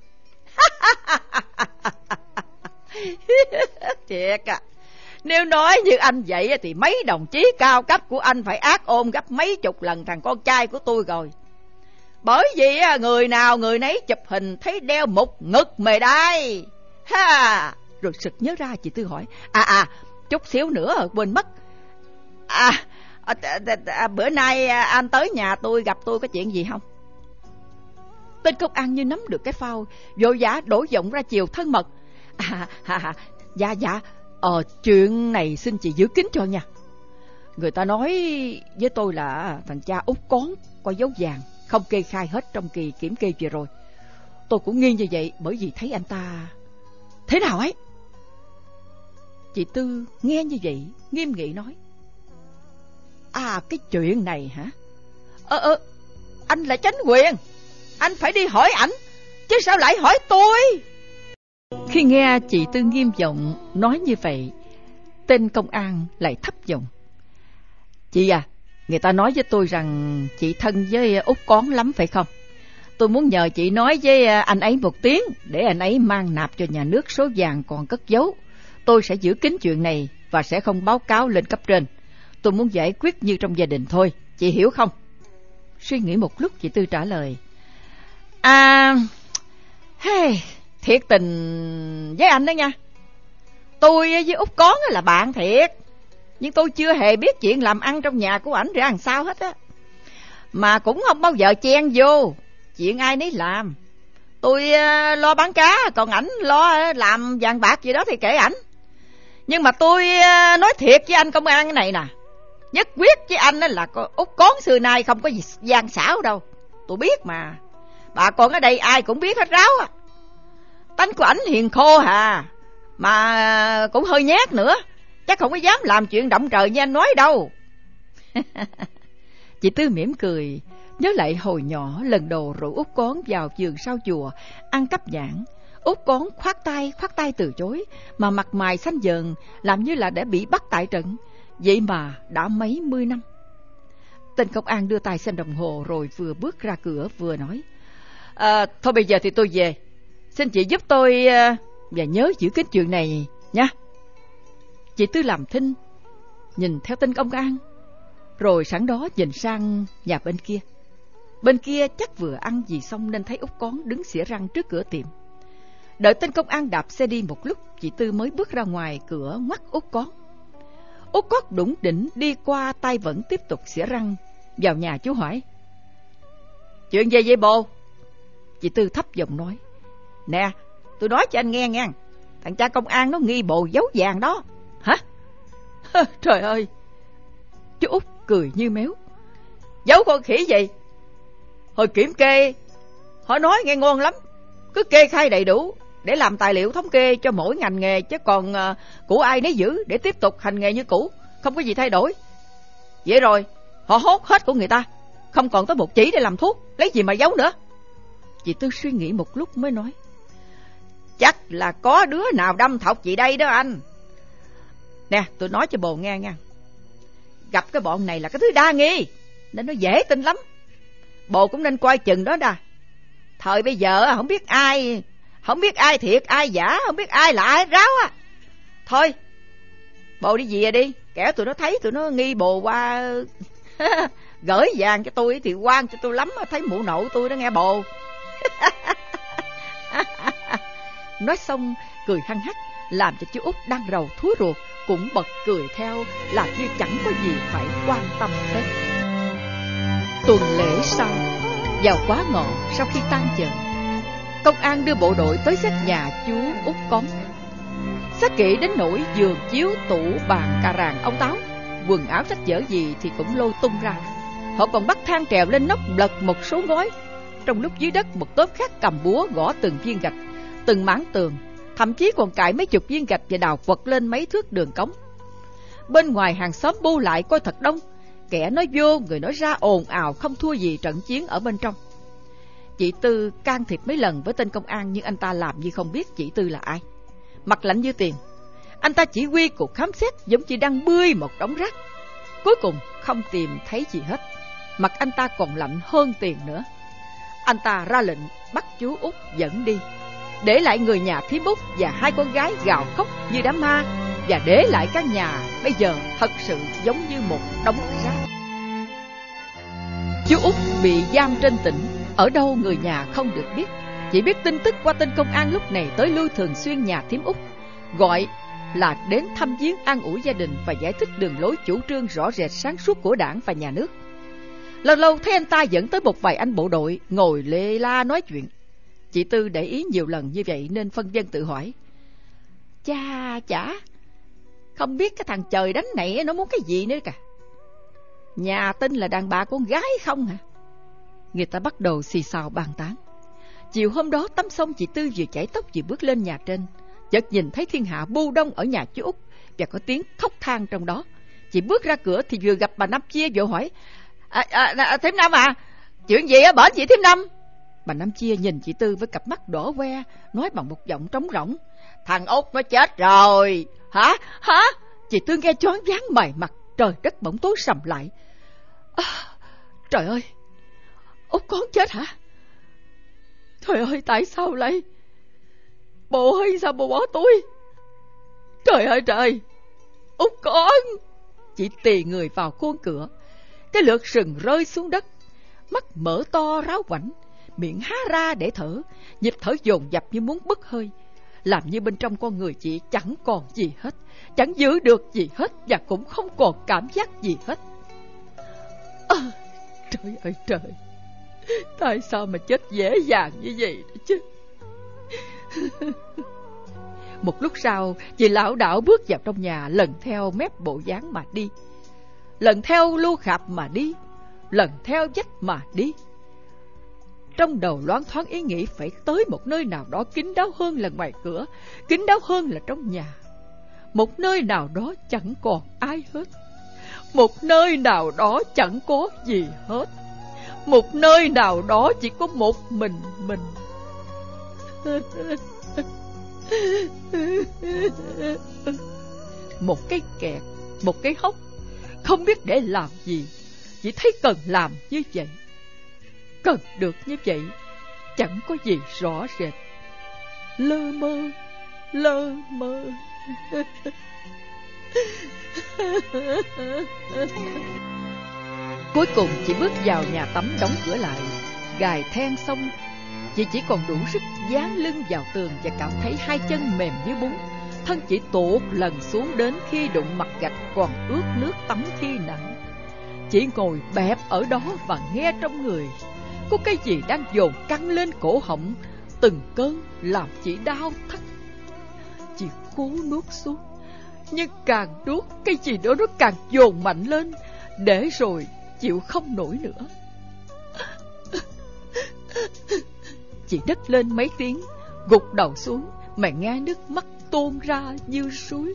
Thiệt à, nếu nói như anh vậy thì mấy đồng chí cao cấp của anh phải ác ôn gấp mấy chục lần thằng con trai của tôi rồi. Bởi vì người nào người nấy chụp hình thấy đeo một ngực mề đai. Ha! Rồi sực nhớ ra, chị Tư hỏi: À à, chút xíu nữa quên mất. À, à, à, à bữa nay anh tới nhà tôi gặp tôi có chuyện gì không? Tên công an như nắm được cái phao, vội vã đổ giọng ra chiều thân mật: À, à, à dạ dạ, ờ, chuyện này xin chị giữ kín cho nha. Người ta nói với tôi là thằng cha út con có dấu vàng không kê khai hết trong kỳ kiểm kê vừa rồi. Tôi cũng nghi như vậy, bởi vì thấy anh ta thế nào ấy. Chị Tư nghe như vậy nghiêm nghị nói: À, cái chuyện này hả? Ờ ờ anh là chánh quyền, anh phải đi hỏi ảnh, chứ sao lại hỏi tôi? Khi nghe chị Tư nghiêm giọng nói như vậy, tên công an lại thấp giọng: Chị à, người ta nói với tôi rằng chị thân với út con lắm phải không? Tôi muốn nhờ chị nói với anh ấy một tiếng, để anh ấy mang nạp cho nhà nước số vàng còn cất giấu. Tôi sẽ giữ kín chuyện này và sẽ không báo cáo lên cấp trên. Tôi muốn giải quyết như trong gia đình thôi, chị hiểu không? Suy nghĩ một lúc, chị Tư trả lời: À, hey, thiệt tình với anh đó nha. Tôi với út con là bạn thiệt, nhưng tôi chưa hề biết chuyện làm ăn trong nhà của ảnh ra làm sao hết á, mà cũng không bao giờ chen vô chuyện ai nấy làm. Tôi lo bán cá, còn ảnh lo làm vàng bạc gì đó thì kệ ảnh. Nhưng mà tôi nói thiệt với anh công an cái này nè, nhất quyết với anh là Út Cón xưa nay không có gì gian xảo đâu. Tôi biết mà, bà con ở đây ai cũng biết hết ráo á. Tánh của ảnh hiền khô hà, mà cũng hơi nhát nữa, chắc không có dám làm chuyện động trời như anh nói đâu. Chị Tư mỉm cười, nhớ lại hồi nhỏ lần đầu rủ Út Cón vào vườn sau chùa ăn cắp nhãn. Út Cón khoát tay khoát tay từ chối, mà mặt mày xanh dần, làm như là đã bị bắt tại trận. Vậy mà đã mấy mươi năm. Tên công an đưa tay xem đồng hồ rồi vừa bước ra cửa vừa nói: à, thôi bây giờ thì tôi về, xin chị giúp tôi uh, và nhớ giữ cái chuyện này nha. Chị Tư làm thinh, nhìn theo tên công an, rồi sẵn đó nhìn sang nhà bên kia. Bên kia chắc vừa ăn gì xong nên thấy Út Cón đứng xỉa răng trước cửa tiệm. Đợi tên công an đạp xe đi một lúc, chị Tư mới bước ra ngoài cửa ngoắt Út Cón. Út Cón đủng đỉnh đi qua, tay vẫn tiếp tục xỉa răng. Vào nhà chú hỏi: chuyện gì vậy bồ? Chị Tư thấp giọng nói: nè, tôi nói cho anh nghe nghe, thằng cha công an nó nghi bồ giấu vàng đó. Hả? Trời ơi! Chú Út cười như méo: giấu con khỉ gì? Hồi kiểm kê họ nói nghe ngon lắm, cứ kê khai đầy đủ để làm tài liệu thống kê cho mỗi ngành nghề, chứ còn uh, của ai nấy giữ để tiếp tục hành nghề như cũ, không có gì thay đổi. Vậy rồi họ hốt hết của người ta, không còn tới một chỉ để làm thuốc, lấy gì mà giấu nữa. Chị Tư suy nghĩ một lúc mới nói: chắc là có đứa nào đâm thọc chị đây đó anh. Nè, tôi nói cho bồ nghe nha, gặp cái bọn này là cái thứ đa nghi, nên nó dễ tin lắm. Bồ cũng nên coi chừng đó đà. Thời bây giờ không biết ai Không biết ai thiệt ai giả, không biết ai là ai ráo á. Thôi bồ đi về đi, kẻo tụi nó thấy tụi nó nghi bồ qua gửi vàng cho tôi thì quan cho tôi lắm, thấy mụ nậu tôi đó nghe bồ. Nói xong cười hăng hắc, làm cho chú Út đang rầu thúi ruột cũng bật cười theo, làm như chẳng có gì phải quan tâm hết. Tuần lễ sau, vào quá ngọ sau khi tan chợ, công an đưa bộ đội tới xét nhà chú Út Cón. Xét kỹ đến nỗi giường chiếu tủ bàn cà ràng ông táo, quần áo sách vở gì thì cũng lôi tung ra. Họ còn bắt thang trèo lên nóc lật một số ngói, trong lúc dưới đất một tốp khác cầm búa gõ từng viên gạch, từng mảng tường, thậm chí còn cài mấy chục viên gạch và đào quật lên mấy thước đường cống. Bên ngoài hàng xóm bu lại coi thật đông, kẻ nói vô người nói ra ồn ào không thua gì trận chiến ở bên trong. Chị Tư can thiệp mấy lần với tên công an, nhưng anh ta làm như không biết chị Tư là ai, mặt lạnh như tiền. Anh ta chỉ huy cuộc khám xét giống như đang bươi một đống rác. Cuối cùng không tìm thấy gì hết, mặt anh ta còn lạnh hơn tiền nữa. Anh ta ra lệnh bắt chú Út dẫn đi, để lại người nhà thím Út và hai con gái gào khóc như đám ma, và để lại căn nhà bây giờ thật sự giống như một đống rác. Chú Út bị giam trên tỉnh, ở đâu người nhà không được biết, chỉ biết tin tức qua tên công an lúc này tới lui thường xuyên nhà thím Út, gọi là đến thăm viếng an ủi gia đình và giải thích đường lối chủ trương rõ rệt sáng suốt của đảng và nhà nước. Lâu lâu thấy anh ta dẫn tới một vài anh bộ đội ngồi lê la nói chuyện. Chị Tư để ý nhiều lần như vậy nên phân vân tự hỏi: cha chả không biết cái thằng trời đánh này nó muốn cái gì nữa cả. Nhà tin là đàn bà con gái không hả? Người ta bắt đầu xì xào bàn tán. Chiều hôm đó tắm xong, chị Tư vừa chải tóc vừa bước lên nhà trên, chợt nhìn thấy thiên hạ bu đông ở nhà chú Út và có tiếng khóc than trong đó. Chị bước ra cửa thì vừa gặp bà Năm Chia, vội hỏi: à, à, à, thím Năm à, chuyện gì á bển chị thím Năm? Bà Năm Chia nhìn chị Tư với cặp mắt đỏ que, nói bằng một giọng trống rỗng: thằng Út nó chết rồi. Hả? Hả? Chị Tư nghe choáng váng mày mặt, trời đất bỗng tối sầm lại. À, trời ơi, Út con chết hả? Trời ơi, tại sao lại? Bố ơi, sao bố bỏ tôi? Trời ơi trời, Út con! Chị tì người vào khuôn cửa, cái lượt sừng rơi xuống đất, mắt mở to ráo quảnh, miệng há ra để thở, nhịp thở dồn dập như muốn bứt hơi, làm như bên trong con người chị chẳng còn gì hết, chẳng giữ được gì hết và cũng không còn cảm giác gì hết. À, trời ơi trời, Tại sao mà chết dễ dàng như vậy đó chứ? Một lúc sau, chị lão đảo bước vào trong nhà, lần theo mép bộ dáng mà đi, lần theo lu khạp mà đi, lần theo vách mà đi. Trong đầu loáng thoáng ý nghĩ phải tới một nơi nào đó kín đáo hơn là ngoài cửa, kín đáo hơn là trong nhà. Một nơi nào đó chẳng còn ai hết, một nơi nào đó chẳng có gì hết, một nơi nào đó chỉ có một mình mình. Một cái kẹt, một cái hốc, không biết để làm gì, chỉ thấy cần làm như vậy, cần được như vậy, chẳng có gì rõ rệt, lơ mơ, lơ mơ. Cuối cùng chị bước vào nhà tắm, đóng cửa lại, gài then xong, chị chỉ còn đủ sức dán lưng vào tường và cảm thấy hai chân mềm như bún. Thân chị tuột lần xuống đến khi đụng mặt gạch còn ướt nước tắm khi nặng. Chị ngồi bẹp ở đó và nghe trong người có cái gì đang dồn căng lên cổ họng, từng cơn làm chị đau thắt. Chị cố nuốt xuống, nhưng càng nuốt cái gì đó nó càng dồn mạnh lên, để rồi chịu không nổi nữa. Chị đứt lên mấy tiếng, gục đầu xuống mà nghe nước mắt tuôn ra như suối.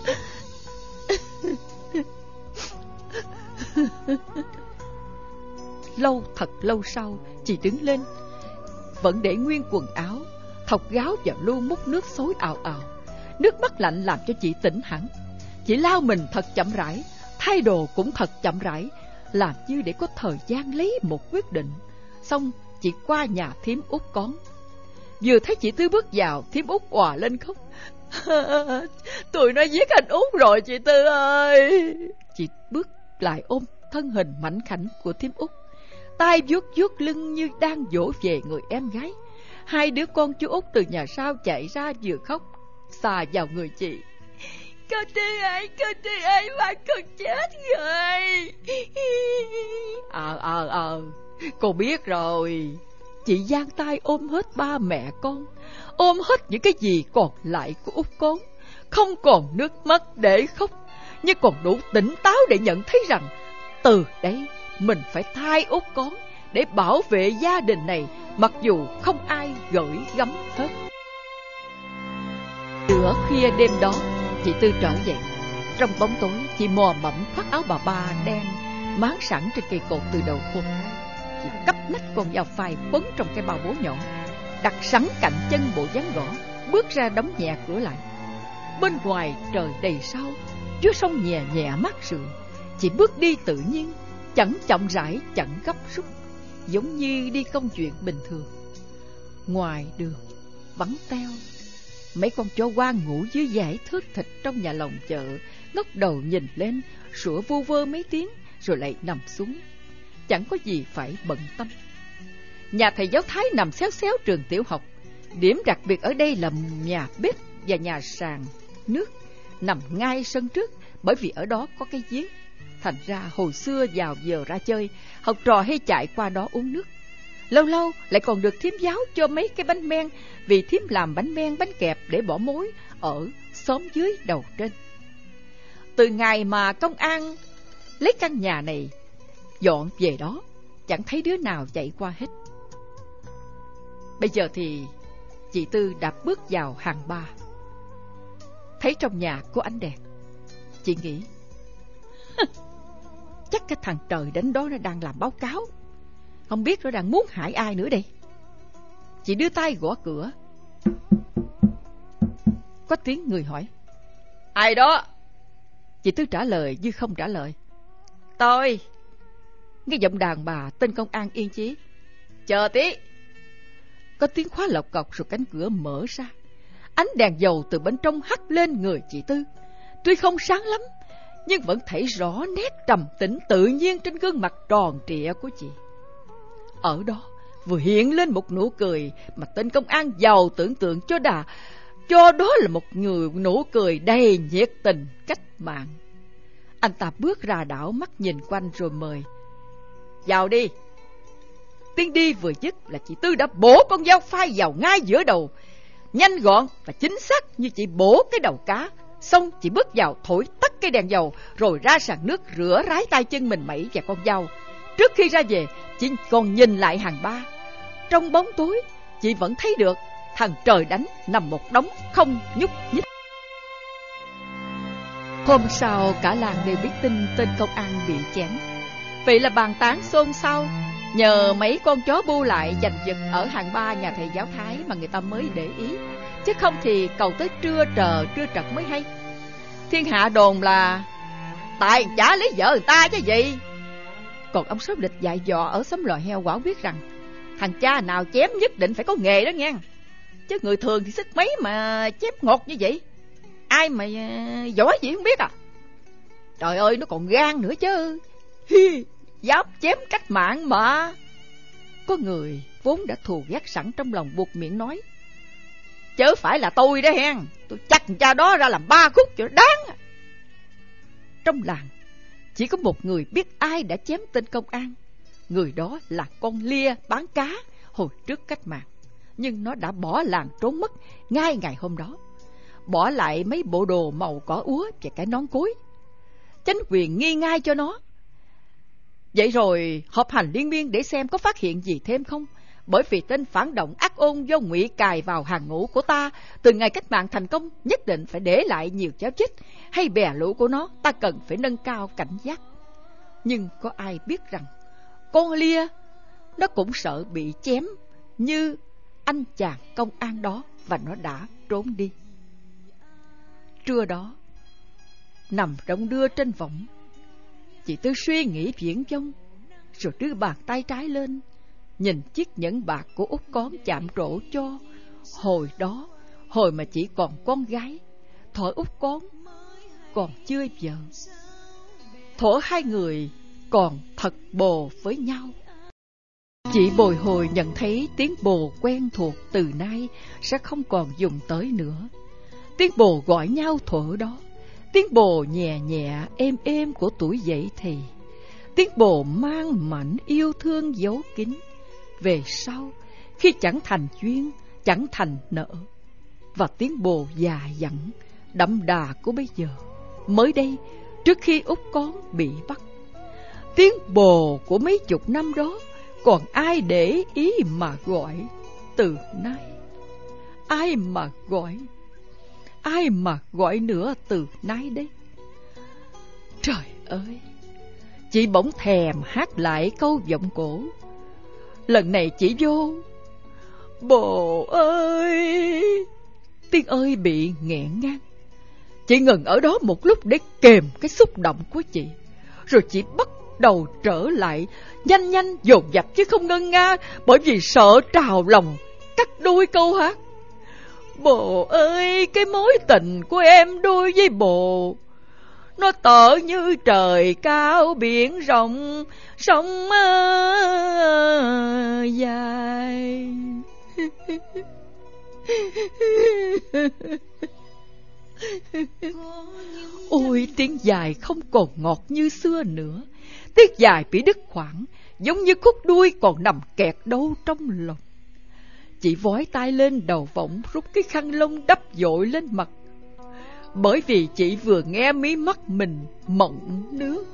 Lâu thật lâu sau, chị đứng lên, vẫn để nguyên quần áo, thọc gáo vào lu múc nước xối ào ào. Nước mắt lạnh làm cho chị tỉnh hẳn. Chị lao mình thật chậm rãi, thay đồ cũng thật chậm rãi, làm như để có thời gian lấy một quyết định. Xong chị qua nhà thím Út Con. Vừa thấy chị Tư bước vào, thím Út òa lên khóc. Tụi nó giết anh Út rồi chị Tư ơi. Chị bước lại ôm thân hình mảnh khảnh của thím Út, tay vuốt vuốt lưng như đang dỗ về người em gái. Hai đứa con chú Út từ nhà sau chạy ra vừa khóc xà vào người chị. Cô Tư ơi, cô Tư ơi, ba con chết rồi. Ờ ờ ờ cô biết rồi. Chị giang tay ôm hết ba mẹ con, ôm hết những cái gì còn lại của Út Con, không còn nước mắt để khóc, nhưng còn đủ tỉnh táo để nhận thấy rằng từ đây mình phải thay Út Con để bảo vệ gia đình này, mặc dù không ai gửi gắm hết. Nửa khuya đêm đó, chị Tư trở dậy. Trong bóng tối, chị mò mẫm khoác áo bà ba đen máng sẵn trên cây cột từ đầu khung. Chị cắp nách con dao phai quấn trong cái bao bố nhỏ, đặt sẵn cạnh chân bộ dáng gõ, bước ra đóng nhẹ cửa lại. Bên ngoài trời đầy sao, trước sông nhẹ nhẹ mát rượi. Chị bước đi tự nhiên, chẳng chậm rãi, chẳng gấp rút, giống như đi công chuyện bình thường. Ngoài đường vắng teo, mấy con chó hoang ngủ dưới dãy thớt thịt trong nhà lồng chợ, ngóc đầu nhìn lên, sủa vu vơ mấy tiếng rồi lại nằm xuống, chẳng có gì phải bận tâm. Nhà thầy giáo Thái nằm xéo xéo trường tiểu học. Điểm đặc biệt ở đây là nhà bếp và nhà sàn nước nằm ngay sân trước, bởi vì ở đó có cái giếng. Thành ra hồi xưa vào giờ ra chơi, học trò hay chạy qua đó uống nước. Lâu lâu lại còn được thím giáo cho mấy cái bánh men, vì thím làm bánh men bánh kẹp để bỏ mối ở xóm dưới đầu trên. Từ ngày mà công an lấy căn nhà này dọn về đó, chẳng thấy đứa nào chạy qua hết. Bây giờ thì chị Tư đã bước vào hàng ba, thấy trong nhà có ánh đèn. Chị nghĩ chắc cái thằng trời đến đó nó đang làm báo cáo, không biết nó đang muốn hại ai nữa đây. Chị đưa tay gõ cửa. Có tiếng người hỏi: Ai đó? Chị Tư trả lời như không trả lời: Tôi. Nghe giọng đàn bà tên công an yên chí: Chờ tí. Có tiếng khóa lộc cọc rồi cánh cửa mở ra. Ánh đèn dầu từ bên trong hắt lên người chị Tư. Tuy không sáng lắm, nhưng vẫn thấy rõ nét trầm tĩnh tự nhiên trên gương mặt tròn trịa của chị. Ở đó vừa hiện lên một nụ cười mà tên công an giàu tưởng tượng cho đà, cho đó là một người nụ cười đầy nhiệt tình cách mạng. Anh ta bước ra đảo mắt nhìn quanh rồi mời: Vào đi. Tiếng đi vừa dứt là chị Tư đã bổ con dao phai vào ngay giữa đầu, nhanh gọn và chính xác như chị bổ cái đầu cá. Xong chị bước vào thổi tắt cái đèn dầu, rồi ra sàn nước rửa rái tay chân mình mẩy và con dao. Trước khi ra về, chị còn nhìn lại hàng Ba. Trong bóng tối, chị vẫn thấy được thằng Trời Đánh nằm một đống không nhúc nhích. Hôm sau cả làng đều biết tin tên công an bị chém. Vậy là bàn tán xôn xao. Nhờ mấy con chó bu lại giành giật ở hàng Ba nhà thầy giáo Thái mà người ta mới để ý, chứ không thì cầu tới trưa trờ trưa trật mới hay. Thiên hạ đồn là tại chả lấy vợ người ta chứ gì. Còn ông Sáu Lịch dạy dò ở xóm Lò Heo quả biết rằng thằng cha nào chém nhất định phải có nghề đó nghe, chứ người thường thì sức mấy mà chém ngọt như vậy. Ai mà uh, giỏi gì không biết à. Trời ơi, nó còn gan nữa chứ. Hi, dám chém cách mạng mà. Có người vốn đã thù ghét sẵn trong lòng buộc miệng nói: chớ phải là tôi đó hen, tôi chặt cha đó ra làm ba khúc cho đáng. Trong làng chỉ có một người biết ai đã chém tên công an. Người đó là con Lia bán cá hồi trước cách mạng, nhưng nó đã bỏ làng trốn mất ngay ngày hôm đó, bỏ lại mấy bộ đồ màu cỏ úa và cái nón cối. Chính quyền nghi ngay cho nó. Vậy rồi họp hành liên miên để xem có phát hiện gì thêm không, bởi vì tên phản động ác ôn do Ngụy cài vào hàng ngũ của ta từ ngày cách mạng thành công nhất định phải để lại nhiều cháu chết, hay bè lũ của nó ta cần phải nâng cao cảnh giác. Nhưng có ai biết rằng con Lia nó cũng sợ bị chém như anh chàng công an đó, và nó đã trốn đi. Trưa đó, nằm đong đưa trên võng, chị Tư suy nghĩ viển vông, rồi đưa bàn tay trái lên nhìn chiếc nhẫn bạc của Út Con chạm trổ cho hồi đó, hồi mà chỉ còn con gái, thuở Út Con còn chưa vợ, thuở hai người còn thật bồ với nhau. Chị bồi hồi nhận thấy tiếng bồ quen thuộc từ nay sẽ không còn dùng tới nữa. Tiếng bồ gọi nhau thuở đó, tiếng bồ nhẹ nhẹ êm êm của tuổi dậy thì, tiếng bồ mang mảnh yêu thương giấu kín về sau khi chẳng thành duyên, chẳng thành nợ. Và tiếng bồ già dặn đậm đà của bây giờ, mới đây trước khi Út Con bị bắt. Tiếng bồ của mấy chục năm đó còn ai để ý mà gọi từ nay? Ai mà gọi? Ai mà gọi nữa từ nay đấy? Trời ơi! Chị bỗng thèm hát lại câu vọng cổ. Lần này chị vô: bồ ơi! Tiếng ơi bị nghẹn ngang. Chị ngừng ở đó một lúc để kềm cái xúc động của chị, rồi chị bắt đầu trở lại nhanh nhanh dồn dập chứ không ngân nga, bởi vì sợ trào lòng cắt đôi câu hát. Bồ ơi, cái mối tình của em đôi với bồ, nó tợ như trời cao biển rộng, sông dài. Ôi, tiếng dài không còn ngọt như xưa nữa. Tiếng dài bị đứt khoảng, giống như khúc đuôi còn nằm kẹt đâu trong lòng. Chị vói tay lên đầu võng, rút cái khăn lông đắp dội lên mặt, bởi vì chị vừa nghe mí mắt mình mộng nước.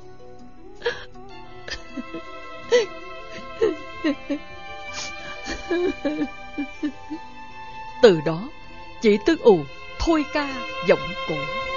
Từ đó chị Tư ù thôi ca giọng cổ.